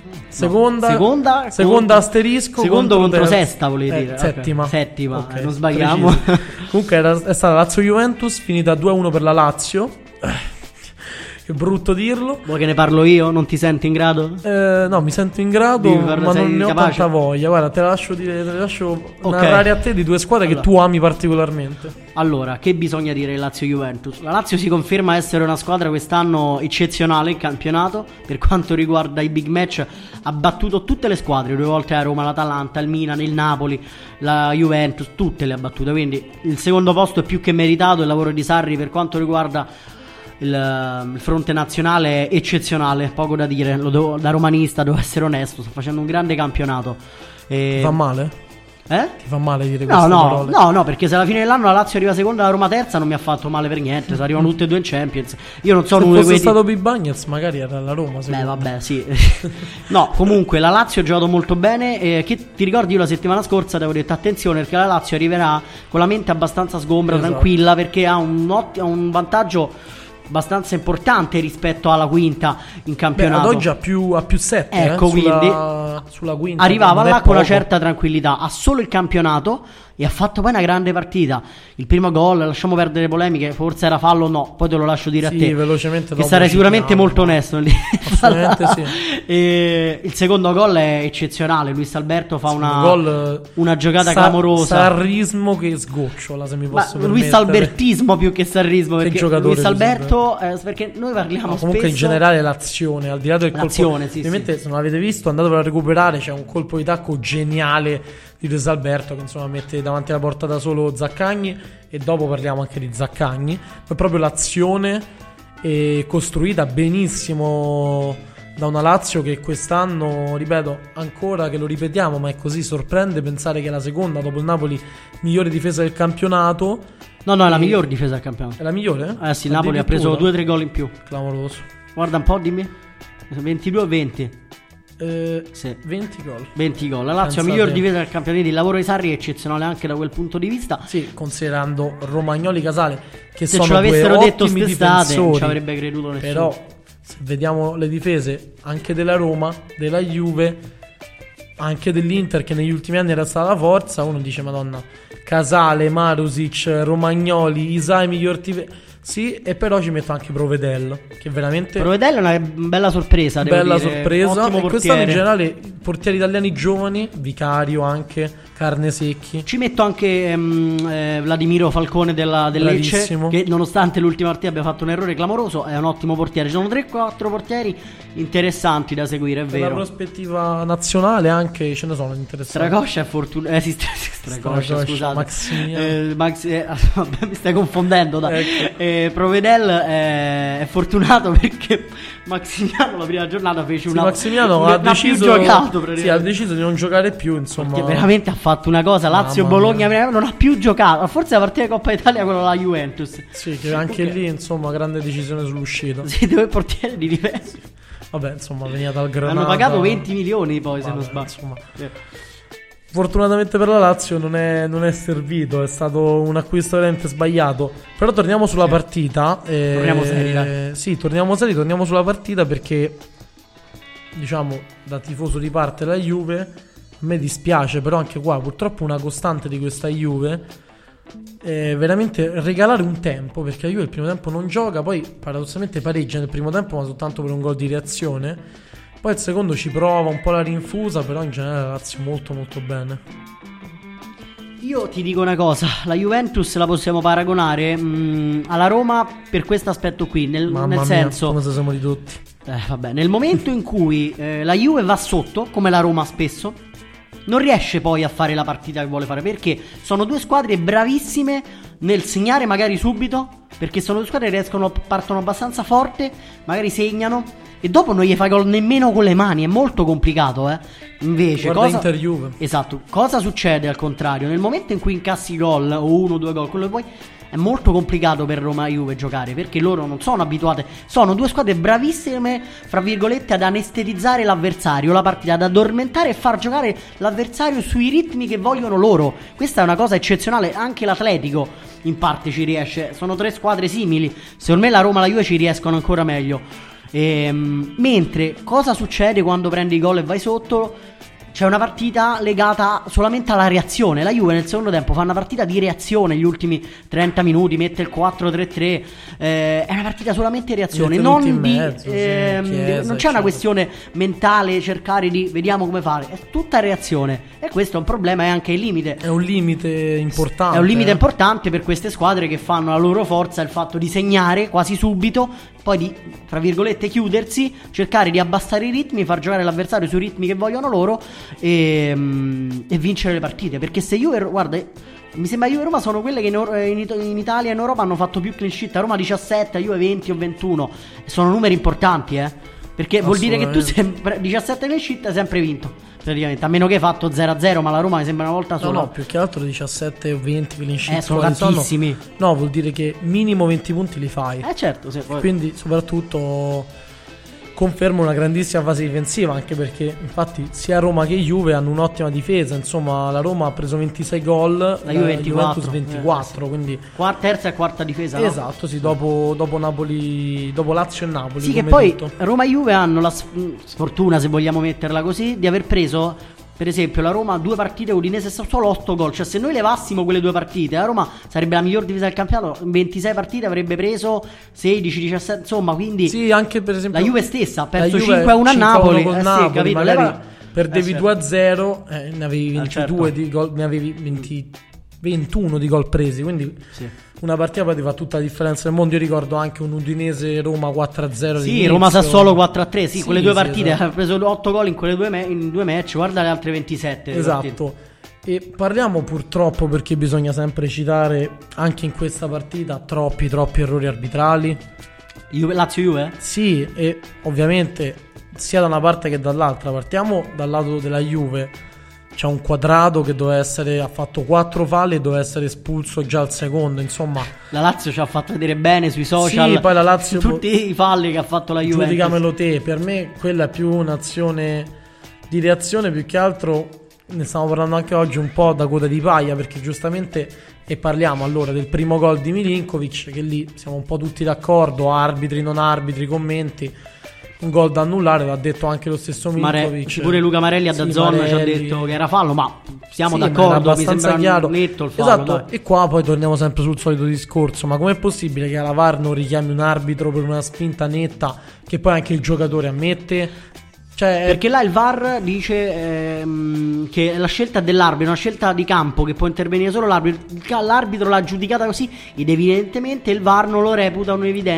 Seconda asterisco. Secondo contro terza. sesta, volevi dire. Settima. Ok, settima, Ok, non sbagliamo. preciso. Comunque è stata Lazio-Juventus, finita 2-1 per la Lazio. Che brutto dirlo. Vuoi che ne parlo io? Non ti senti in grado? No, mi sento in grado, ma sei non ne ho capace? tanta voglia. Guarda, te la lascio dire, Ok. narrare a te di 2 squadre Allora. che tu ami particolarmente. Allora, che bisogna dire Lazio-Juventus? La Lazio si conferma essere una squadra quest'anno eccezionale in campionato. Per quanto riguarda i big match, ha battuto tutte le squadre, 2 volte la Roma, l'Atalanta, il Milan, il Napoli, la Juventus, tutte le ha battute. Quindi il secondo posto è più che meritato. Il lavoro di Sarri per quanto riguarda il fronte nazionale è eccezionale, poco da dire, da romanista devo essere onesto, sta facendo un grande campionato. Ti fa male? Ti fa male dire queste parole? No, perché se alla fine dell'anno la Lazio arriva seconda e la Roma terza non mi ha fatto male per niente, se arrivano tutte e due in Champions. Io non sono se uno di fosse quei stato Pibagnez magari era la Roma. Beh vabbè sì. No, comunque la Lazio ha giocato molto bene, che ti ricordi io la settimana scorsa ti avevo detto attenzione perché la Lazio arriverà con la mente abbastanza sgombra, esatto, tranquilla, perché ha un vantaggio abbastanza importante rispetto alla quinta in campionato. Ad oggi ha più 7, ecco, quindi sulla quinta arrivava là con poco. una certa tranquillità, ha solo il campionato e ha fatto poi una grande partita. Il primo gol, lasciamo perdere le polemiche, forse era fallo o no, poi te lo lascio dire a te, velocemente, che sarai sicuramente molto onesto lì. Assolutamente sì. E il secondo gol è eccezionale, Luis Alberto fa una giocata clamorosa, sarrismo che sgocciola, se mi posso permettere. Luis Albertismo più che sarrismo, perché giocatore Luis Alberto perché noi parliamo comunque spesso in generale l'azione, al di là del colpo, sì, ovviamente se non l'avete visto andatevelo a recuperare, c'è un colpo di tacco geniale di Luis Alberto che insomma mette davanti alla porta da solo Zaccagni, e dopo parliamo anche di Zaccagni. Poi proprio l'azione è costruita benissimo da una Lazio che quest'anno, ripeto ancora che lo ripetiamo, ma è così, sorprende pensare che è la seconda dopo il Napoli migliore difesa del campionato. No, è la miglior difesa del campionato. È la migliore? Sì, il Napoli ha preso 2-3 gol in più. Clamoroso. Guarda un po', dimmi. 22 o 20? Sì. 20 gol. 20 gol. La Lazio è la miglior difesa del campionato. Il lavoro di Sarri è eccezionale anche da quel punto di vista. Sì, considerando Romagnoli, Casale, che se sono ce l'avessero detto ottimi quest'estate non ci difensori, avrebbe creduto nessuno. però se vediamo le difese anche della Roma, della Juve, anche dell'Inter, che negli ultimi anni era stata la forza, uno dice madonna, Casale, Marusic, Romagnoli, Isai miglior difesa. Sì, e però ci metto anche Provedel, che veramente Provedel è una bella sorpresa, bella devo dire. sorpresa. Ottimo E quest'anno in portiere. generale portieri italiani giovani, Vicario anche, Carnesecchi. Ci metto anche Vladimiro Falcone del Lecce, Bravissimo. che nonostante l'ultima partita abbia fatto un errore clamoroso, è un ottimo portiere. Ci sono 3-4 portieri interessanti da seguire, è Per la vero. prospettiva nazionale anche ce ne sono interessanti. Stracoscia è fortunato. Stracoscia, scusate. Maximiano. Vabbè, mi stai confondendo. Dai. Ecco. Provedel è fortunato perché Maximiano la prima giornata fece una. Maximiano non ha deciso, più giocato, ha deciso di non giocare più, insomma. Perché veramente ha fatto una cosa. Lazio-Bologna non ha più giocato. Forse la partita di Coppa Italia quella la Juventus. Sì, che anche lì, insomma, grande decisione sull'uscita. Sì, due portieri di difesa. Vabbè, insomma, veniva dal Granada. Hanno pagato 20 milioni poi, se non sbaglio. Insomma. Fortunatamente per la Lazio non è servito, è stato un acquisto veramente sbagliato. Però torniamo sulla partita. Torniamo seri, dai. Sì, torniamo sulla partita perché, diciamo, da tifoso di parte della Juve, a me dispiace, però anche qua purtroppo una costante di questa Juve è veramente regalare un tempo, perché la Juve il primo tempo non gioca, poi paradossalmente pareggia nel primo tempo ma soltanto per un gol di reazione. Poi il secondo ci prova un po' la rinfusa, però in generale la Lazio molto molto bene. Io ti dico una cosa, la Juventus la possiamo paragonare alla Roma per questo aspetto qui, nel senso, come se siamo di tutti. Vabbè, nel momento in cui la Juve va sotto, come la Roma spesso, non riesce poi a fare la partita che vuole fare, perché sono due squadre bravissime nel segnare magari subito, perché sono due squadre che partono abbastanza forte, magari segnano e dopo non gli fai gol nemmeno con le mani, è molto complicato, Invece guarda Inter-Juve. Esatto, cosa succede al contrario? Nel momento in cui incassi gol o 1 o 2 gol, quello che vuoi, è molto complicato per Roma e Juve giocare, perché loro non sono abituate, sono due squadre bravissime, fra virgolette, ad anestetizzare l'avversario, la partita, ad addormentare e far giocare l'avversario sui ritmi che vogliono loro. Questa è una cosa eccezionale, anche l'Atletico in parte ci riesce, sono tre squadre simili, secondo me la Roma e la Juve ci riescono ancora meglio. Mentre cosa succede quando prendi gol e vai sotto? C'è una partita legata solamente alla reazione. La Juve nel secondo tempo fa una partita di reazione, gli ultimi 30 minuti mette il 4-3-3, è una partita solamente di reazione, non c'è una questione mentale, cercare di vediamo come fare, è tutta reazione, e questo è un problema, è anche il limite. È un limite importante. È un limite importante per queste squadre che fanno la loro forza il fatto di segnare quasi subito, poi di, tra virgolette, chiudersi, cercare di abbassare i ritmi, far giocare l'avversario sui ritmi che vogliono loro e vincere le partite. Perché se Juve, guarda, mi sembra Juve e Roma sono quelle che in Italia e in Europa hanno fatto più clean sheet. A Roma 17, a Juve 20 o 21. Sono numeri importanti, perché vuol dire che tu 17 clean sheet hai sempre vinto praticamente, a meno che hai fatto 0-0, ma la Roma mi sembra una volta sola. No, più che altro 17 o 20 clean sheet sono tantissimi. No, vuol dire che minimo 20 punti li fai. Certo, sì, poi. Quindi soprattutto conferma una grandissima fase difensiva, anche perché infatti sia Roma che Juve hanno un'ottima difesa. Insomma, la Roma ha preso 26 gol, la Juve 24, Juventus 24, sì. quindi terza e quarta difesa. Esatto, no? Sì, dopo Napoli, dopo Lazio e Napoli. Sì, che poi Roma e Juve hanno la sfortuna, se vogliamo metterla così, di aver preso, per esempio, la Roma 2 partite, Udinese solo 8 gol. Cioè, se noi levassimo quelle 2 partite, la Roma sarebbe la miglior difesa del campionato. In 26 partite avrebbe preso 16, 17, insomma, quindi sì, anche per esempio la Juve stessa ha perso 5-1 a Napoli, con Napoli, capito? Perdevi 2-0, ne avevi 22 certo. di gol, ne avevi 21 di gol presi, quindi sì. Una partita poi ti fa tutta la differenza del mondo. Io ricordo anche un Udinese Roma 4-0. Sì, Roma Sassuolo 4-3. Sì, quelle 2 partite esatto. Ha preso 8 gol in quelle in 2 match. Guarda le altre 27. Esatto. E parliamo purtroppo, perché bisogna sempre citare anche in questa partita troppi errori arbitrali. Lazio-Juve? Sì, e ovviamente sia da una parte che dall'altra. Partiamo dal lato della Juve. C'è un Quadrado che ha fatto 4 falli e doveva essere espulso già al secondo. Insomma, la Lazio ci ha fatto vedere bene sui social. Sì, poi la Lazio tutti i falli che ha fatto la Juve. Giudicamelo te. Per me quella è più un'azione di reazione, più che altro. Ne stiamo parlando anche oggi un po' da coda di paglia, perché giustamente, e parliamo allora del primo gol di Milinkovic, che lì siamo un po' tutti d'accordo, arbitri, non arbitri, commenti. Un gol da annullare, l'ha detto anche lo stesso Milinkovic. Pure Luca Marelli a DAZN ci ha detto che era fallo, ma siamo d'accordo, mi sembra chiaro. Netto il fallo, esatto, dai. E qua poi torniamo sempre sul solito discorso: ma com'è possibile che alla VAR non richiami un arbitro per una spinta netta che poi anche il giocatore ammette? Cioè, perché là il VAR dice che la scelta dell'arbitro, una scelta di campo che può intervenire solo l'arbitro l'ha giudicata così, ed evidentemente il VAR non lo reputa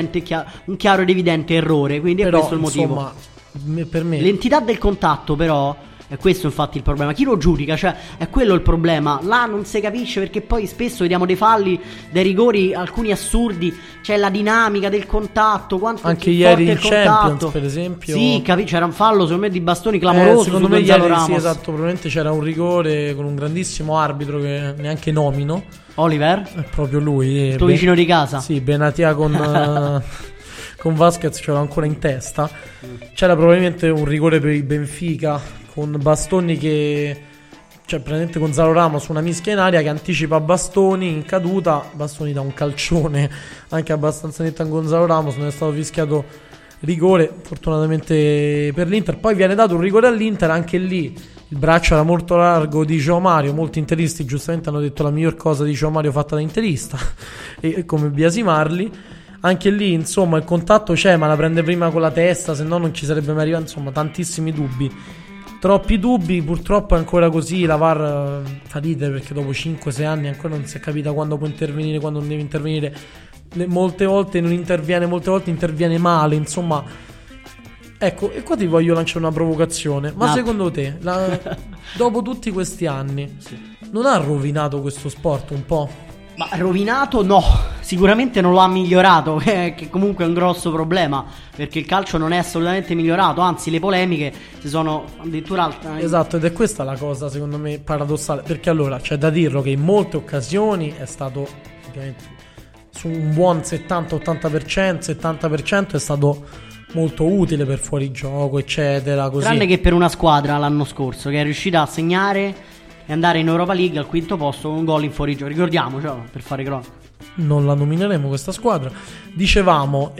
un chiaro ed evidente errore, quindi però, è questo il motivo. Insomma, per me l'entità del contatto però è questo infatti il problema. Chi lo giudica? Cioè è quello il problema. Là non si capisce, perché poi spesso vediamo dei falli, dei rigori, alcuni assurdi. C'è la dinamica del contatto, quanto anche ieri in Champions per esempio. Sì, c'era un fallo secondo me di Bastoni clamoroso. Secondo me ieri Ramos. Sì, esatto, probabilmente c'era un rigore con un grandissimo arbitro che neanche nomino. Oliver? È proprio lui, il tuo vicino di casa. Sì, Benatia con Vasquez c'era ancora in testa. C'era probabilmente un rigore per il Benfica, con Bastoni praticamente Gonzalo Ramos una mischia in aria che anticipa Bastoni in caduta. Bastoni dà un calcione anche abbastanza netto a Gonzalo Ramos, non è stato fischiato rigore fortunatamente per l'Inter. Poi viene dato un rigore all'Inter, anche lì il braccio era molto largo di João Mario. Molti interisti giustamente hanno detto la miglior cosa di João Mario fatta da interista e come biasimarli. Anche lì insomma il contatto c'è, ma la prende prima con la testa, se no non ci sarebbe mai arrivato. Insomma, tantissimi dubbi, troppi dubbi. Purtroppo è ancora così. La VAR fa ridere, perché dopo 5-6 anni ancora non si è capita quando può intervenire, quando non deve intervenire. Molte volte non interviene, molte volte interviene male. Insomma, ecco, e qua ti voglio lanciare una provocazione. Ma secondo te dopo tutti questi anni non ha rovinato questo sport un po'? Ma rovinato no, sicuramente non lo ha migliorato, che comunque è un grosso problema, perché il calcio non è assolutamente migliorato, anzi le polemiche si sono addirittura Esatto, ed è questa la cosa secondo me paradossale, perché allora c'è da dirlo che in molte occasioni è stato ovviamente su un buon 70-80%, 70% è stato molto utile per fuorigioco eccetera, così. Tranne che per una squadra l'anno scorso che è riuscita a segnare e andare in Europa League al quinto posto con un gol in fuorigioco, ricordiamocelo per fare cronaca. Non la nomineremo questa squadra, dicevamo,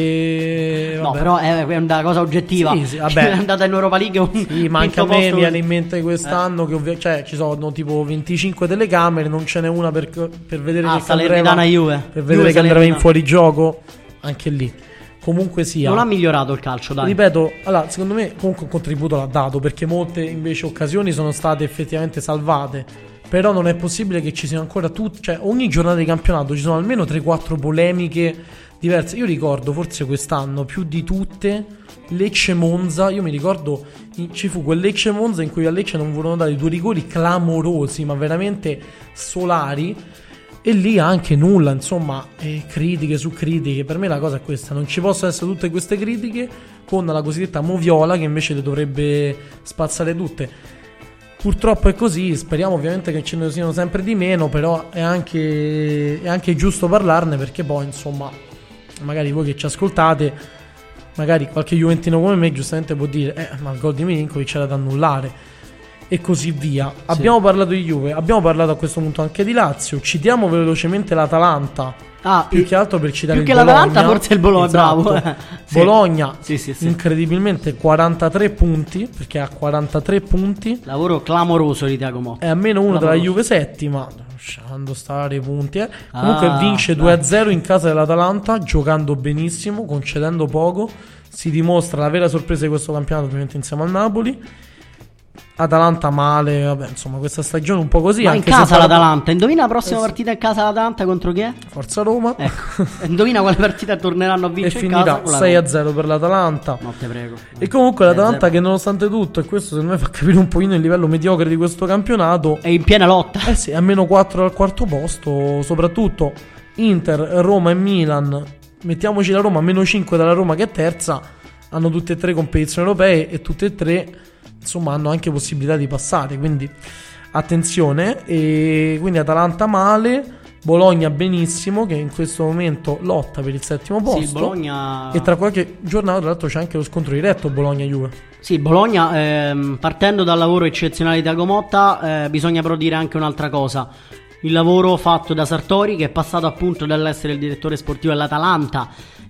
e no, però è una cosa oggettiva. Sì, vabbè. È andata in Europa League sì, ma anche a me viene in mente quest'anno che cioè ci sono tipo 25 telecamere, non ce n'è una per vedere che Juve. Per vedere che andrà in fuorigioco, anche lì. Comunque sia, non ha migliorato il calcio, dai. Ripeto, allora, secondo me comunque un contributo l'ha dato, perché molte invece occasioni sono state effettivamente salvate. Però non è possibile che ci siano ancora cioè ogni giornata di campionato ci sono almeno 3-4 polemiche diverse. Io ricordo forse quest'anno più di tutte Lecce-Monza. Io mi ricordo ci fu quel Lecce-Monza in cui a Lecce non furono dati 2 rigori clamorosi, ma veramente solari, e lì anche nulla, insomma, critiche su critiche. Per me la cosa è questa: non ci possono essere tutte queste critiche con la cosiddetta moviola che invece le dovrebbe spazzare tutte. Purtroppo è così, speriamo ovviamente che ce ne siano sempre di meno, però è anche giusto parlarne, perché poi insomma magari voi che ci ascoltate, magari qualche juventino come me giustamente può dire ma il gol di Milinkovic c'era da annullare e così via. Sì. Abbiamo parlato di Juve, abbiamo parlato a questo punto anche di Lazio, citiamo velocemente l'Atalanta. Più che altro per citare più il che Bologna. l'Atalanta forse il Bologna, esatto. Bravo. Sì. Bologna sì. incredibilmente 43 punti, perché ha 43 punti, lavoro clamoroso di Thiago Motta, è a meno 1 dalla Juve settima, lasciando stare i punti comunque vince 2-0 in casa dell'Atalanta, giocando benissimo, concedendo poco, si dimostra la vera sorpresa di questo campionato, ovviamente insieme al Napoli. Atalanta male, vabbè, insomma questa stagione un po' così. Ma anche in casa l'Atalanta, indovina la prossima partita in casa l'Atalanta contro chi è? Forza Roma. Ecco. Indovina quale partita torneranno a vincere e in finirà casa? 6-0 per l'Atalanta. No, te prego. E comunque l'Atalanta che nonostante tutto, e questo secondo me fa capire un pochino il livello mediocre di questo campionato, è in piena lotta. Sì, a meno 4 al quarto posto, soprattutto Inter, Roma e Milan. Mettiamoci la Roma, meno 5 dalla Roma che è terza, hanno tutte e 3 competizioni europee e tutte e 3 insomma hanno anche possibilità di passare, quindi attenzione. E quindi Atalanta male, Bologna benissimo, che in questo momento lotta per il settimo posto. Sì, Bologna. E tra qualche giornata tra l'altro c'è anche lo scontro diretto Bologna-Juve. Sì, Bologna, partendo dal lavoro eccezionale di Thiago Motta, bisogna però dire anche un'altra cosa: il lavoro fatto da Sartori, che è passato appunto dall'essere il direttore sportivo dell'Atalanta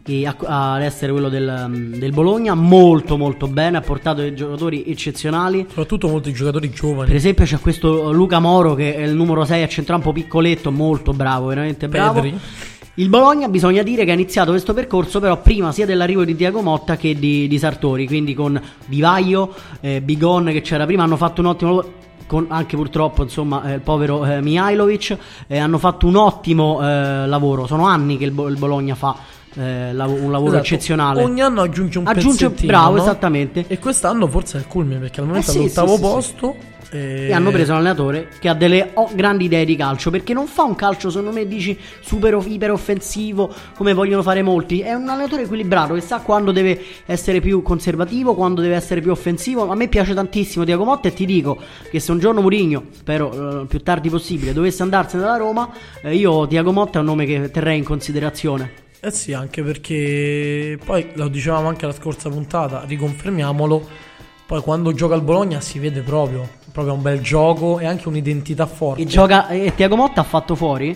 ad essere quello del Bologna, molto molto bene, ha portato dei giocatori eccezionali, soprattutto molti giocatori giovani. Per esempio c'è questo Luca Moro, che è il numero 6 a centrocampo, piccoletto, molto bravo, veramente bravo. Pedri. Il Bologna bisogna dire che ha iniziato questo percorso però prima sia dell'arrivo di Thiago Motta che di Sartori, quindi con Vivaio, Bigon che c'era prima, hanno fatto un ottimo lavoro. Anche purtroppo insomma il povero Mihajlovic, hanno fatto un ottimo lavoro. Sono anni che il Bologna fa un lavoro eccezionale. Ogni anno aggiunge un pezzettino, bravo, no? Esattamente. E quest'anno forse è il culmine, perché al momento è all'ottavo posto. E hanno preso un allenatore che ha delle grandi idee di calcio, perché non fa un calcio secondo me dici super iper offensivo come vogliono fare molti. È un allenatore equilibrato, che sa quando deve essere più conservativo, quando deve essere più offensivo. A me piace tantissimo Thiago Motta, e ti dico che se un giorno Mourinho, spero più tardi possibile, dovesse andarsene dalla Roma, io Thiago Motta è un nome che terrei in considerazione. Sì, anche perché poi lo dicevamo anche la scorsa puntata, riconfermiamolo, poi quando gioca al Bologna si vede proprio un bel gioco e anche un'identità forte. E Thiago Motta ha fatto fuori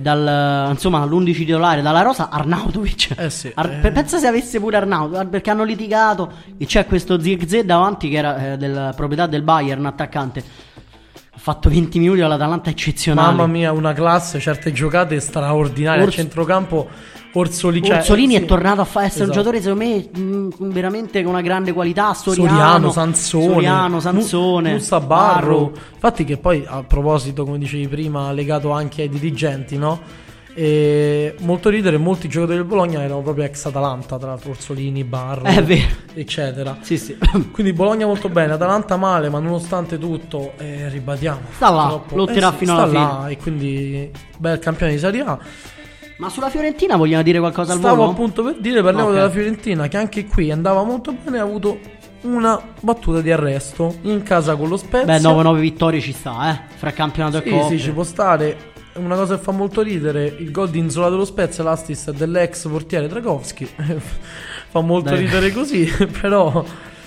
l'11 titolare dalla rosa Arnautovic. Sì, pensa se avesse pure Arnautovic, perché hanno litigato e c'è questo Zirkzee davanti che era della proprietà del Bayern, attaccante. Ha fatto 20 minuti all'Atalanta eccezionale. Mamma mia, una classe, certe giocate straordinarie. A centrocampo Orsolini è tornato a essere un giocatore secondo me veramente con una grande qualità. Soriano, Sansone, Musa Barro. Infatti, che poi a proposito, come dicevi prima, legato anche ai dirigenti, no? Molto ridere, molti giocatori del Bologna erano proprio ex Atalanta, tra l'altro Orsolini, Barro, eccetera. Sì. Quindi Bologna molto bene, Atalanta male, ma nonostante tutto ribadiamo, sta là, lotterà fino alla fine. E quindi bel campione di Serie A. Ma sulla Fiorentina vogliamo dire qualcosa al volo? Stavo appunto per dire, parliamo della Fiorentina, che anche qui andava molto bene, ha avuto una battuta di arresto in casa con lo Spezia. 9 vittorie ci sta, fra campionato e Coppa. Sì, ci può stare. Una cosa che fa molto ridere, il gol di Inzola dello Spezia, l'assist dell'ex portiere Dragowski. Fa molto ridere così, però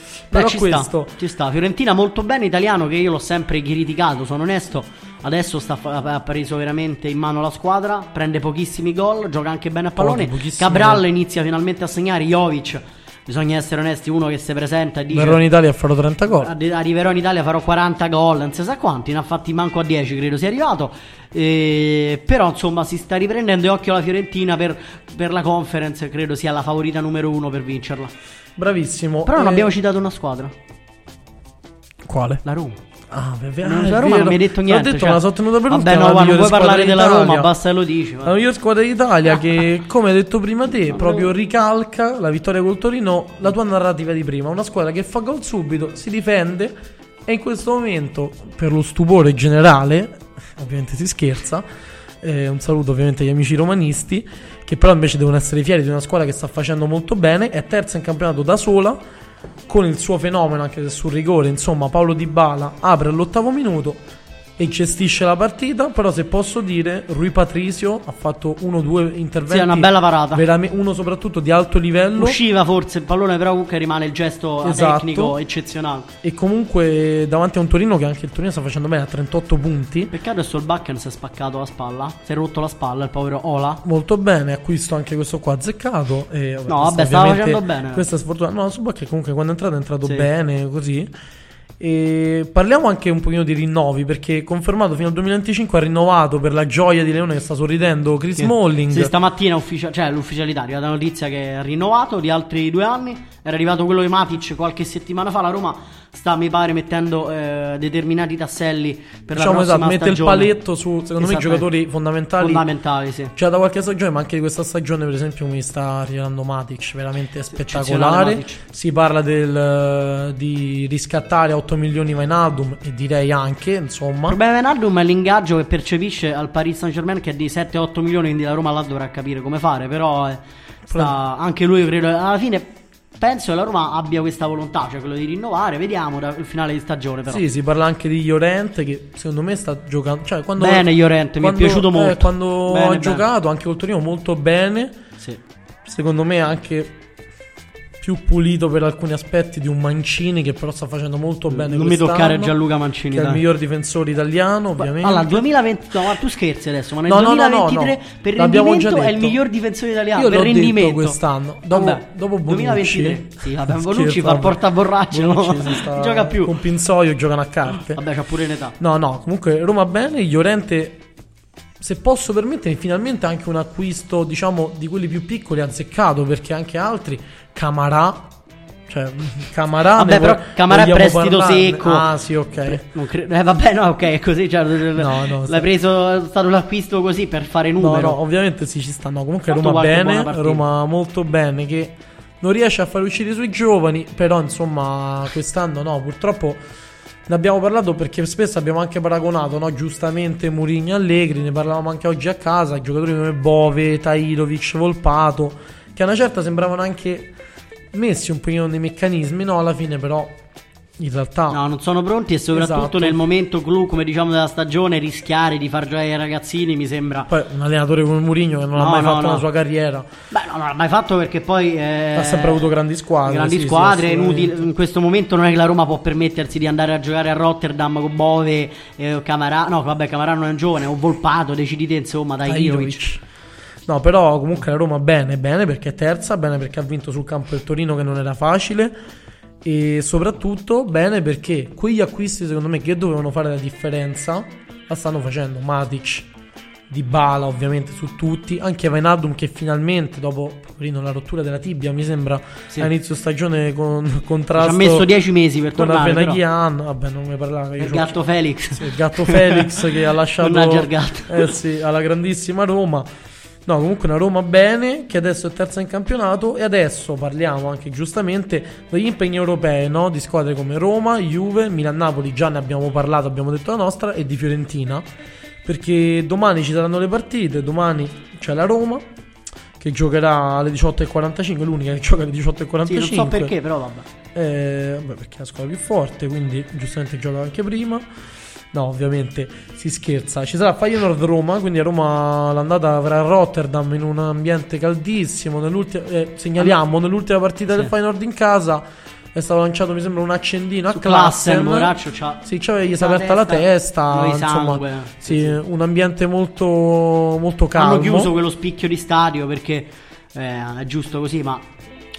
ci sta. Fiorentina molto bene, italiano che io l'ho sempre criticato, sono onesto. Adesso ha preso veramente in mano la squadra, prende pochissimi gol, gioca anche bene a pallone. Cabral inizia finalmente a segnare. Jovic, bisogna essere onesti, uno che si presenta e dice verrò in Italia farò 30 gol. Arriverò in Italia, farò 40 gol, non si sa quanti, ne ha fatti manco a 10 credo sia arrivato. Però insomma si sta riprendendo, e occhio alla Fiorentina per la Conference, credo sia la favorita numero 1 per vincerla. Bravissimo. Però non abbiamo citato una squadra. Quale? La Roma. La Roma non mi hai detto niente. L'ho detto, me la sono tenuta per vabbè, ultima. no, non puoi parlare della Roma, basta che lo dici. La miglior squadra d'Italia che, come hai detto prima te, proprio ricalca la vittoria col Torino, la tua narrativa di prima. Una squadra che fa gol subito, si difende e in questo momento, per lo stupore generale, ovviamente si scherza, un saluto ovviamente agli amici romanisti, che però invece devono essere fieri di una squadra che sta facendo molto bene, è terza in campionato da sola, con il suo fenomeno anche se sul rigore, insomma Paulo Dybala apre all'8° minuto e gestisce la partita. Però se posso dire, Rui Patricio ha fatto 1-2 interventi, sì, una bella parata, uno soprattutto di alto livello, usciva forse il pallone però comunque rimane il gesto tecnico eccezionale, e comunque davanti a un Torino che anche il Torino sta facendo bene a 38 punti. Peccato che Solbakken si è spaccato la spalla, si è rotto la spalla il povero Ola. Molto bene, acquisto anche questo qua azzeccato e, vabbè, stava facendo bene, questa è sfortuna. No, Solbakken comunque quando è entrato bene così. E parliamo anche un pochino di rinnovi, perché confermato fino al 2025 ha rinnovato, per la gioia di Leone che sta sorridendo, Chris Smalling. Sì, stamattina l'ufficialità è arrivata la notizia che è rinnovato di altri 2 anni. Era arrivato quello di Matic qualche settimana fa. La Roma sta, mi pare, mettendo determinati tasselli per la prossima mette stagione. Il paletto su, secondo me, i giocatori fondamentali sì. Già da qualche stagione, ma anche di questa stagione, per esempio, mi sta rivelando Matic, veramente spettacolare. Matic. Si parla di riscattare 8 milioni Wijnaldum, e direi anche, insomma. Il problema di Wijnaldum è l'ingaggio che percepisce al Paris Saint-Germain, che è di 7-8 milioni, quindi la Roma là dovrà capire come fare. Però anche lui, credo, alla fine penso che la Roma abbia questa volontà, cioè quello di rinnovare. Vediamo dal finale di stagione, però. Sì, si parla anche di Llorente, che secondo me sta giocando, cioè, bene Llorente, mi è piaciuto molto quando ha giocato anche col Torino molto bene. Sì. Secondo me anche più pulito per alcuni aspetti di un Mancini, che però sta facendo molto bene. Non mi toccare Gianluca Mancini, che è il miglior difensore italiano, ovviamente. Allora, 2020, no, ma tu scherzi adesso, ma nel 2023 per rendimento è il miglior difensore italiano. Io per l'ho rendimento detto quest'anno. Dopo Bonucci. 2023. Sì, vabbè, Bonucci fa porta borraccio, no? Gioca più. Con Pinzoio giocano a carte. Vabbè, c'ha pure in età. No, comunque Roma bene, Llorente, se posso permettermi, finalmente anche un acquisto, diciamo, di quelli più piccoli, azzeccato, perché anche altri, Camarà, vabbè, però Camarà è prestito secco. Ah, sì, ok. Vabbè, no, ok, è così, cioè, no, l'hai preso, è stato l'acquisto così per fare numero. No, ovviamente sì, ci sta. No, comunque Roma bene, Roma molto bene, che non riesce a fare uscire i suoi giovani, però insomma quest'anno no, purtroppo ne abbiamo parlato, perché spesso abbiamo anche paragonato, no, giustamente Mourinho Allegri, ne parlavamo anche oggi a casa, giocatori come Bove, Tahirovic, Volpato, che a una certa sembravano anche messi un pochino nei meccanismi, no, alla fine però in realtà no, non sono pronti, e soprattutto nel momento clou, come diciamo, della stagione, rischiare di far giocare i ragazzini mi sembra. Poi un allenatore come Mourinho che non ha mai fatto la sua carriera, non l'ha mai fatto, perché poi ha sempre avuto grandi squadre, è inutile. In questo momento non è che la Roma può permettersi di andare a giocare a Rotterdam con Bove, Camarà. No, vabbè, Camarà non è un giovane, o Volpato, decidete, insomma, Tahirovic. No, però comunque la Roma bene perché è terza, bene perché ha vinto sul campo del Torino, che non era facile, e soprattutto bene perché quegli acquisti, secondo me, che dovevano fare la differenza la stanno facendo. Matic, Dybala ovviamente su tutti, anche Wijnaldum, che finalmente dopo la rottura della tibia, mi sembra, a inizio stagione con contrasto, ci ha messo 10 mesi per tornare, con vabbè, non mi parlava il gatto Felix. Sì, il gatto Felix che ha lasciato il gatto. Sì, alla grandissima Roma. No, comunque una Roma bene, che adesso è terza in campionato, e adesso parliamo anche giustamente degli impegni europei, no? Di squadre come Roma, Juve, Milan-Napoli, già ne abbiamo parlato, abbiamo detto la nostra, e di Fiorentina, perché domani ci saranno le partite. Domani c'è la Roma che giocherà alle 18:45, l'unica che gioca alle 18:45. Sì, non so perché, però vabbè. Perché è la squadra più forte, quindi giustamente gioca anche prima. No, ovviamente si scherza. Ci sarà Feyenoord-Roma, quindi a Roma l'andata avrà Rotterdam in un ambiente caldissimo. Segnaliamo, nell'ultima partita del Feyenoord in casa è stato lanciato, mi sembra, un accendino a Klassen. Sì, gli si è aperta la testa, insomma, sì, un ambiente molto, molto calmo. Hanno chiuso quello spicchio di stadio perché è giusto così, ma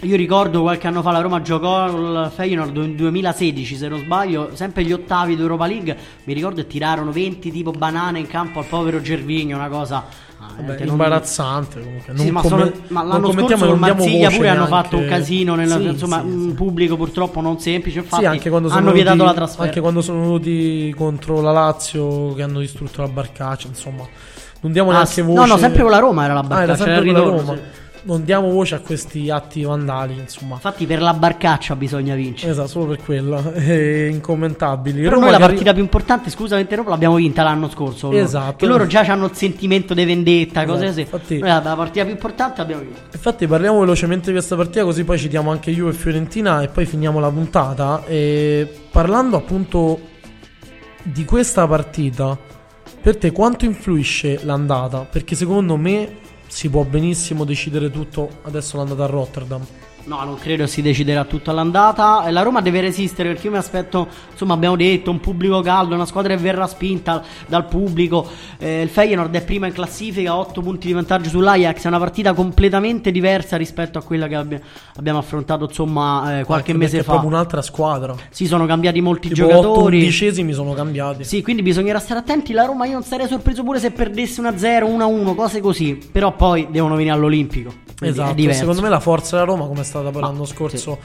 Io ricordo qualche anno fa la Roma giocò al Feyenoord nel 2016, se non sbaglio, sempre gli ottavi d'Europa League. Mi ricordo che tirarono 20 tipo banane in campo al povero Gervinho, una cosa imbarazzante comunque. Sì, ma l'anno scorso con Marsiglia pure hanno fatto un casino un pubblico purtroppo non semplice, infatti anche quando hanno vietato la trasferta. Anche quando sono venuti contro la Lazio che hanno distrutto la Barcaccia, insomma. Non diamo neanche voce. No, sempre con la Roma era la Barcaccia, era sempre con la Roma. Sì. Non diamo voce a questi atti vandali, insomma. Infatti per la Barcaccia bisogna vincere. Esatto, solo per quello. È incommentabili. Per noi la partita più importante, scusa, l'abbiamo vinta l'anno scorso. Esatto. Che loro già hanno il sentimento di vendetta, esatto. Cose così. Infatti, noi la partita più importante l'abbiamo vinta. Infatti parliamo velocemente di questa partita, così poi citiamo anche Juve e Fiorentina e poi finiamo la puntata. E parlando appunto di questa partita, per te quanto influisce l'andata? Perché secondo me si può benissimo decidere tutto adesso l'andata a Rotterdam. No, non credo si deciderà tutto all'andata. La Roma deve resistere, perché io mi aspetto, insomma, abbiamo detto, un pubblico caldo, una squadra che verrà spinta dal pubblico. Il Feyenoord è prima in classifica, 8 punti di vantaggio sull'Ajax. È una partita completamente diversa rispetto a quella che abbiamo affrontato, insomma, qualche mese fa. È proprio un'altra squadra. Sì, sono cambiati molti tipo giocatori. 8 undicesimi sono cambiati. Sì, quindi bisognerà stare attenti. La Roma io non sarei sorpreso pure se perdesse 1-0, 1-1, cose così. Però poi devono venire all'Olimpico. Esatto, secondo me la forza della Roma, come è stata poi l'anno scorso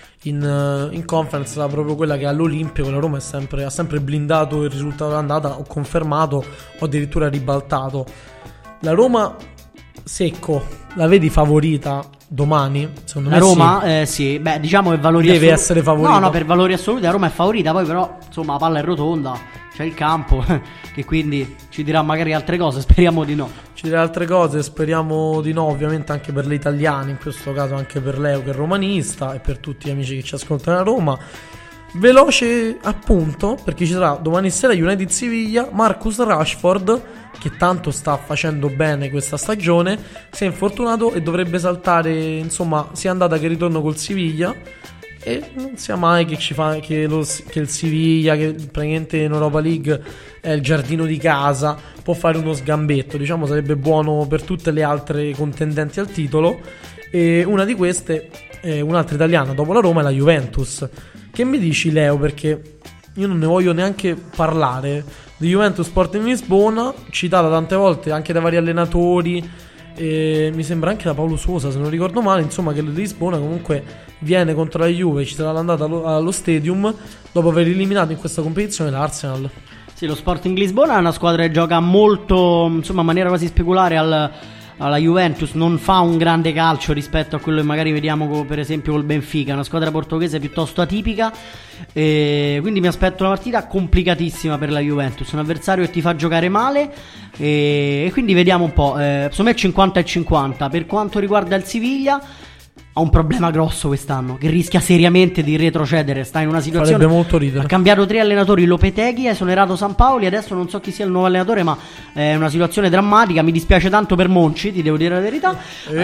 in conference, era proprio quella che all'Olimpico la Roma ha sempre blindato il risultato dell'andata, o confermato o addirittura ribaltato. La Roma, secco, la vedi favorita domani? Secondo me la Roma sì, beh, diciamo che valori deve essere favorita. No, per valori assoluti la Roma è favorita, poi però insomma la palla è rotonda, c'è il campo che quindi ci dirà magari altre cose, speriamo di no. Ci dirà altre cose, speriamo di no, ovviamente anche per gli italiani, in questo caso anche per Leo che è romanista e per tutti gli amici che ci ascoltano a Roma. Veloce appunto, perché ci sarà domani sera United Siviglia. Marcus Rashford, che tanto sta facendo bene questa stagione, si è infortunato e dovrebbe saltare, insomma, sia andata che ritorno col Siviglia. E non sia mai che il Siviglia, che praticamente in Europa League è il giardino di casa, può fare uno sgambetto, diciamo, sarebbe buono per tutte le altre contendenti al titolo. E una di queste, un'altra italiana dopo la Roma, è la Juventus. Che mi dici, Leo? Perché io non ne voglio neanche parlare di Juventus Sporting Lisbona, citata tante volte anche da vari allenatori, mi sembra anche da Paolo Sosa, se non ricordo male, insomma, che il Lisbona comunque viene contro la Juve, ci sarà l'andata allo Stadium dopo aver eliminato in questa competizione l'Arsenal. Sì, lo Sporting Lisbona è una squadra che gioca molto, insomma, in maniera quasi speculare alla Juventus, non fa un grande calcio rispetto a quello che magari vediamo per esempio col Benfica, una squadra portoghese piuttosto atipica, quindi mi aspetto una partita complicatissima per la Juventus, un avversario che ti fa giocare male, e quindi vediamo un po', secondo me 50-50. Per quanto riguarda il Siviglia, ha un problema grosso quest'anno, che rischia seriamente di retrocedere. Sta in una situazione, farebbe molto ridere. Ha cambiato 3 allenatori, Lopetegui, ha esonerato Sampaoli, adesso non so chi sia il nuovo allenatore, ma è una situazione drammatica. Mi dispiace tanto per Monci, ti devo dire la verità.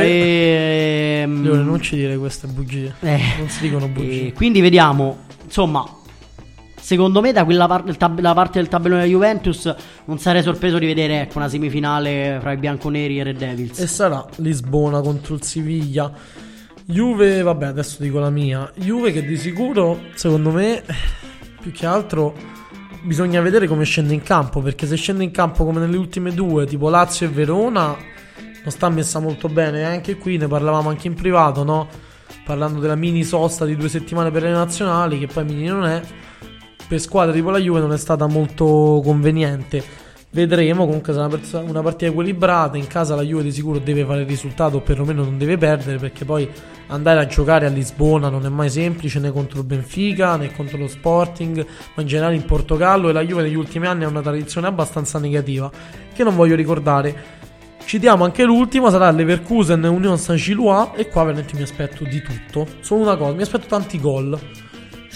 Non ci dire queste bugie, non si dicono bugie. Quindi vediamo, insomma, secondo me da quella la parte del tabellone della Juventus non sarei sorpreso di vedere, ecco, una semifinale fra i bianconeri e Red Devils. E sarà Lisbona contro il Siviglia. Juve, vabbè, adesso dico la mia. Juve che di sicuro, secondo me, più che altro bisogna vedere come scende in campo, perché se scende in campo come nelle ultime due, tipo Lazio e Verona, non sta messa molto bene. Anche qui ne parlavamo anche in privato, no? Parlando della mini sosta di 2 settimane per le nazionali, che poi mini non è, per squadre tipo la Juve non è stata molto conveniente. Vedremo, comunque sarà una partita equilibrata. In casa la Juve di sicuro deve fare il risultato, o perlomeno non deve perdere, perché poi andare a giocare a Lisbona non è mai semplice, né contro il Benfica né contro lo Sporting, ma in generale in Portogallo, e la Juve negli ultimi anni ha una tradizione abbastanza negativa che non voglio ricordare. Citiamo anche l'ultima, sarà Leverkusen Union Saint-Gilloise, e qua veramente mi aspetto di tutto, solo una cosa, mi aspetto tanti gol.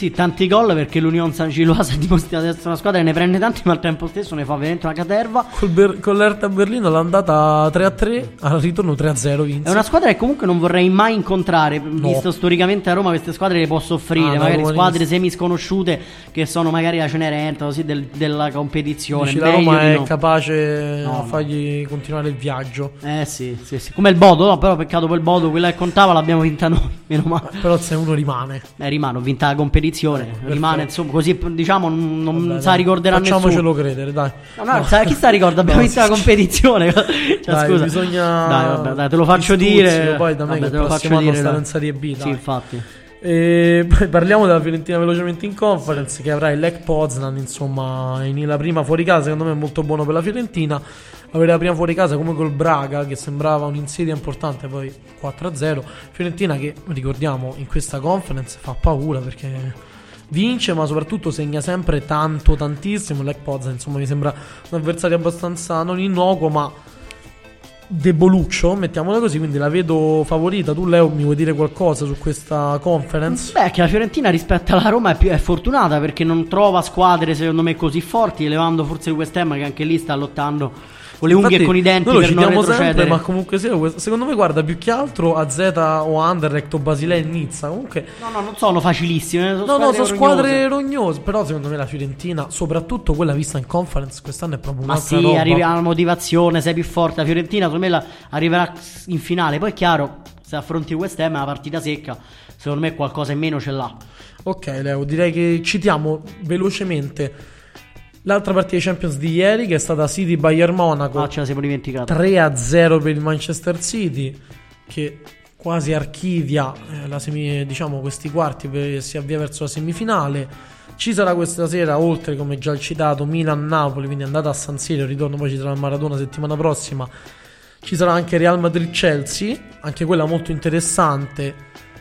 Sì, tanti gol perché l'Union Saint-Gilloise ha dimostrato di essere una squadra che ne prende tanti, ma al tempo stesso ne fa veramente una caterva. Con l'Hertha Berlino l'andata 3-3, al ritorno 3-0 vinse. È una squadra che comunque non vorrei mai incontrare, visto storicamente a Roma queste squadre le può soffrire, magari squadre semisconosciute che sono magari la Cenerentola, così della competizione. Dici, la Roma è capace a fargli continuare il viaggio. Sì. Come il Bodo, no, però peccato per il Bodo, quella che contava l'abbiamo vinta noi, meno male. Però se uno rimane. Rimane, ho vinta la competizione, rimane, insomma, così diciamo non sa ricorderà nessuno. Facciamocelo credere, dai. No, chi sta ricorda? Abbiamo vinto la competizione. Dai, scusa. Bisogna dai, te lo faccio dire. Poi da me che te lo faccio anno dire. sta in Serie B, dai. Sì, infatti. Poi parliamo della Fiorentina velocemente in Conference, che avrà il Lech Poznan, insomma, la prima fuori casa. Secondo me è molto buono per la Fiorentina avere la prima fuori casa come col Braga, che sembrava un'insidia importante, poi 4-0. Fiorentina che, ricordiamo, in questa Conference fa paura perché vince, ma soprattutto segna sempre tantissimo. Lech Poznan, insomma, mi sembra un avversario abbastanza non innocuo, ma deboluccio, mettiamola così, quindi la vedo favorita. Tu, Leo, mi vuoi dire qualcosa su questa Conference? Beh, che la Fiorentina rispetto alla Roma è fortunata perché non trova squadre secondo me così forti, elevando forse il West Ham che anche lì sta lottando con le unghie e con i denti per non retrocedere. Sempre, ma comunque secondo me, guarda, più che altro AZ o Anderlecht o Basilea e Nizza comunque no, non sono facilissime, sono squadre rognose. Però secondo me la Fiorentina, soprattutto quella vista in Conference, quest'anno è proprio un'altra roba. Arrivi alla motivazione, sei più forte. La Fiorentina secondo me arriverà in finale. Poi è chiaro, se affronti West Ham è una partita secca, secondo me qualcosa in meno ce l'ha. Ok, Leo, direi che citiamo velocemente l'altra partita di Champions di ieri, che è stata City Bayern Monaco. Ce la siamo dimenticata. 3-0 per il Manchester City, che quasi archivia diciamo questi quarti, si avvia verso la semifinale. Ci sarà questa sera, oltre, come già citato, Milan-Napoli, quindi andata a San Siro, ritorno, poi ci sarà il Maradona settimana prossima. Ci sarà anche Real Madrid-Chelsea, anche quella molto interessante,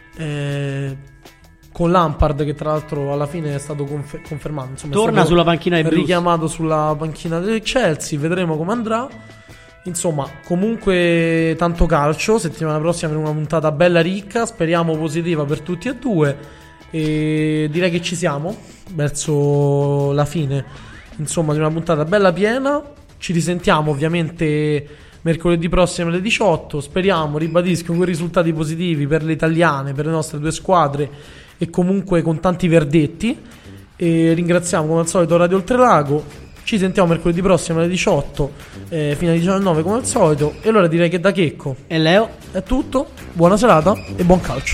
con Lampard che tra l'altro alla fine è stato confermato, insomma, torna sulla panchina del Blues, richiamato sulla panchina del Chelsea. Vedremo come andrà. Insomma, comunque tanto calcio. Settimana prossima per una puntata bella ricca, speriamo positiva per tutti e due, e direi che ci siamo verso la fine, insomma, di una puntata bella piena. Ci risentiamo ovviamente mercoledì prossimo alle 18. Speriamo, ribadisco, con risultati positivi per le italiane, per le nostre due squadre, e comunque con tanti verdetti. E ringraziamo come al solito Radio Oltrelago. Ci sentiamo mercoledì prossimo alle 18 fino alle 19 come al solito. E allora direi che da Checco e Leo è tutto. Buona serata e buon calcio.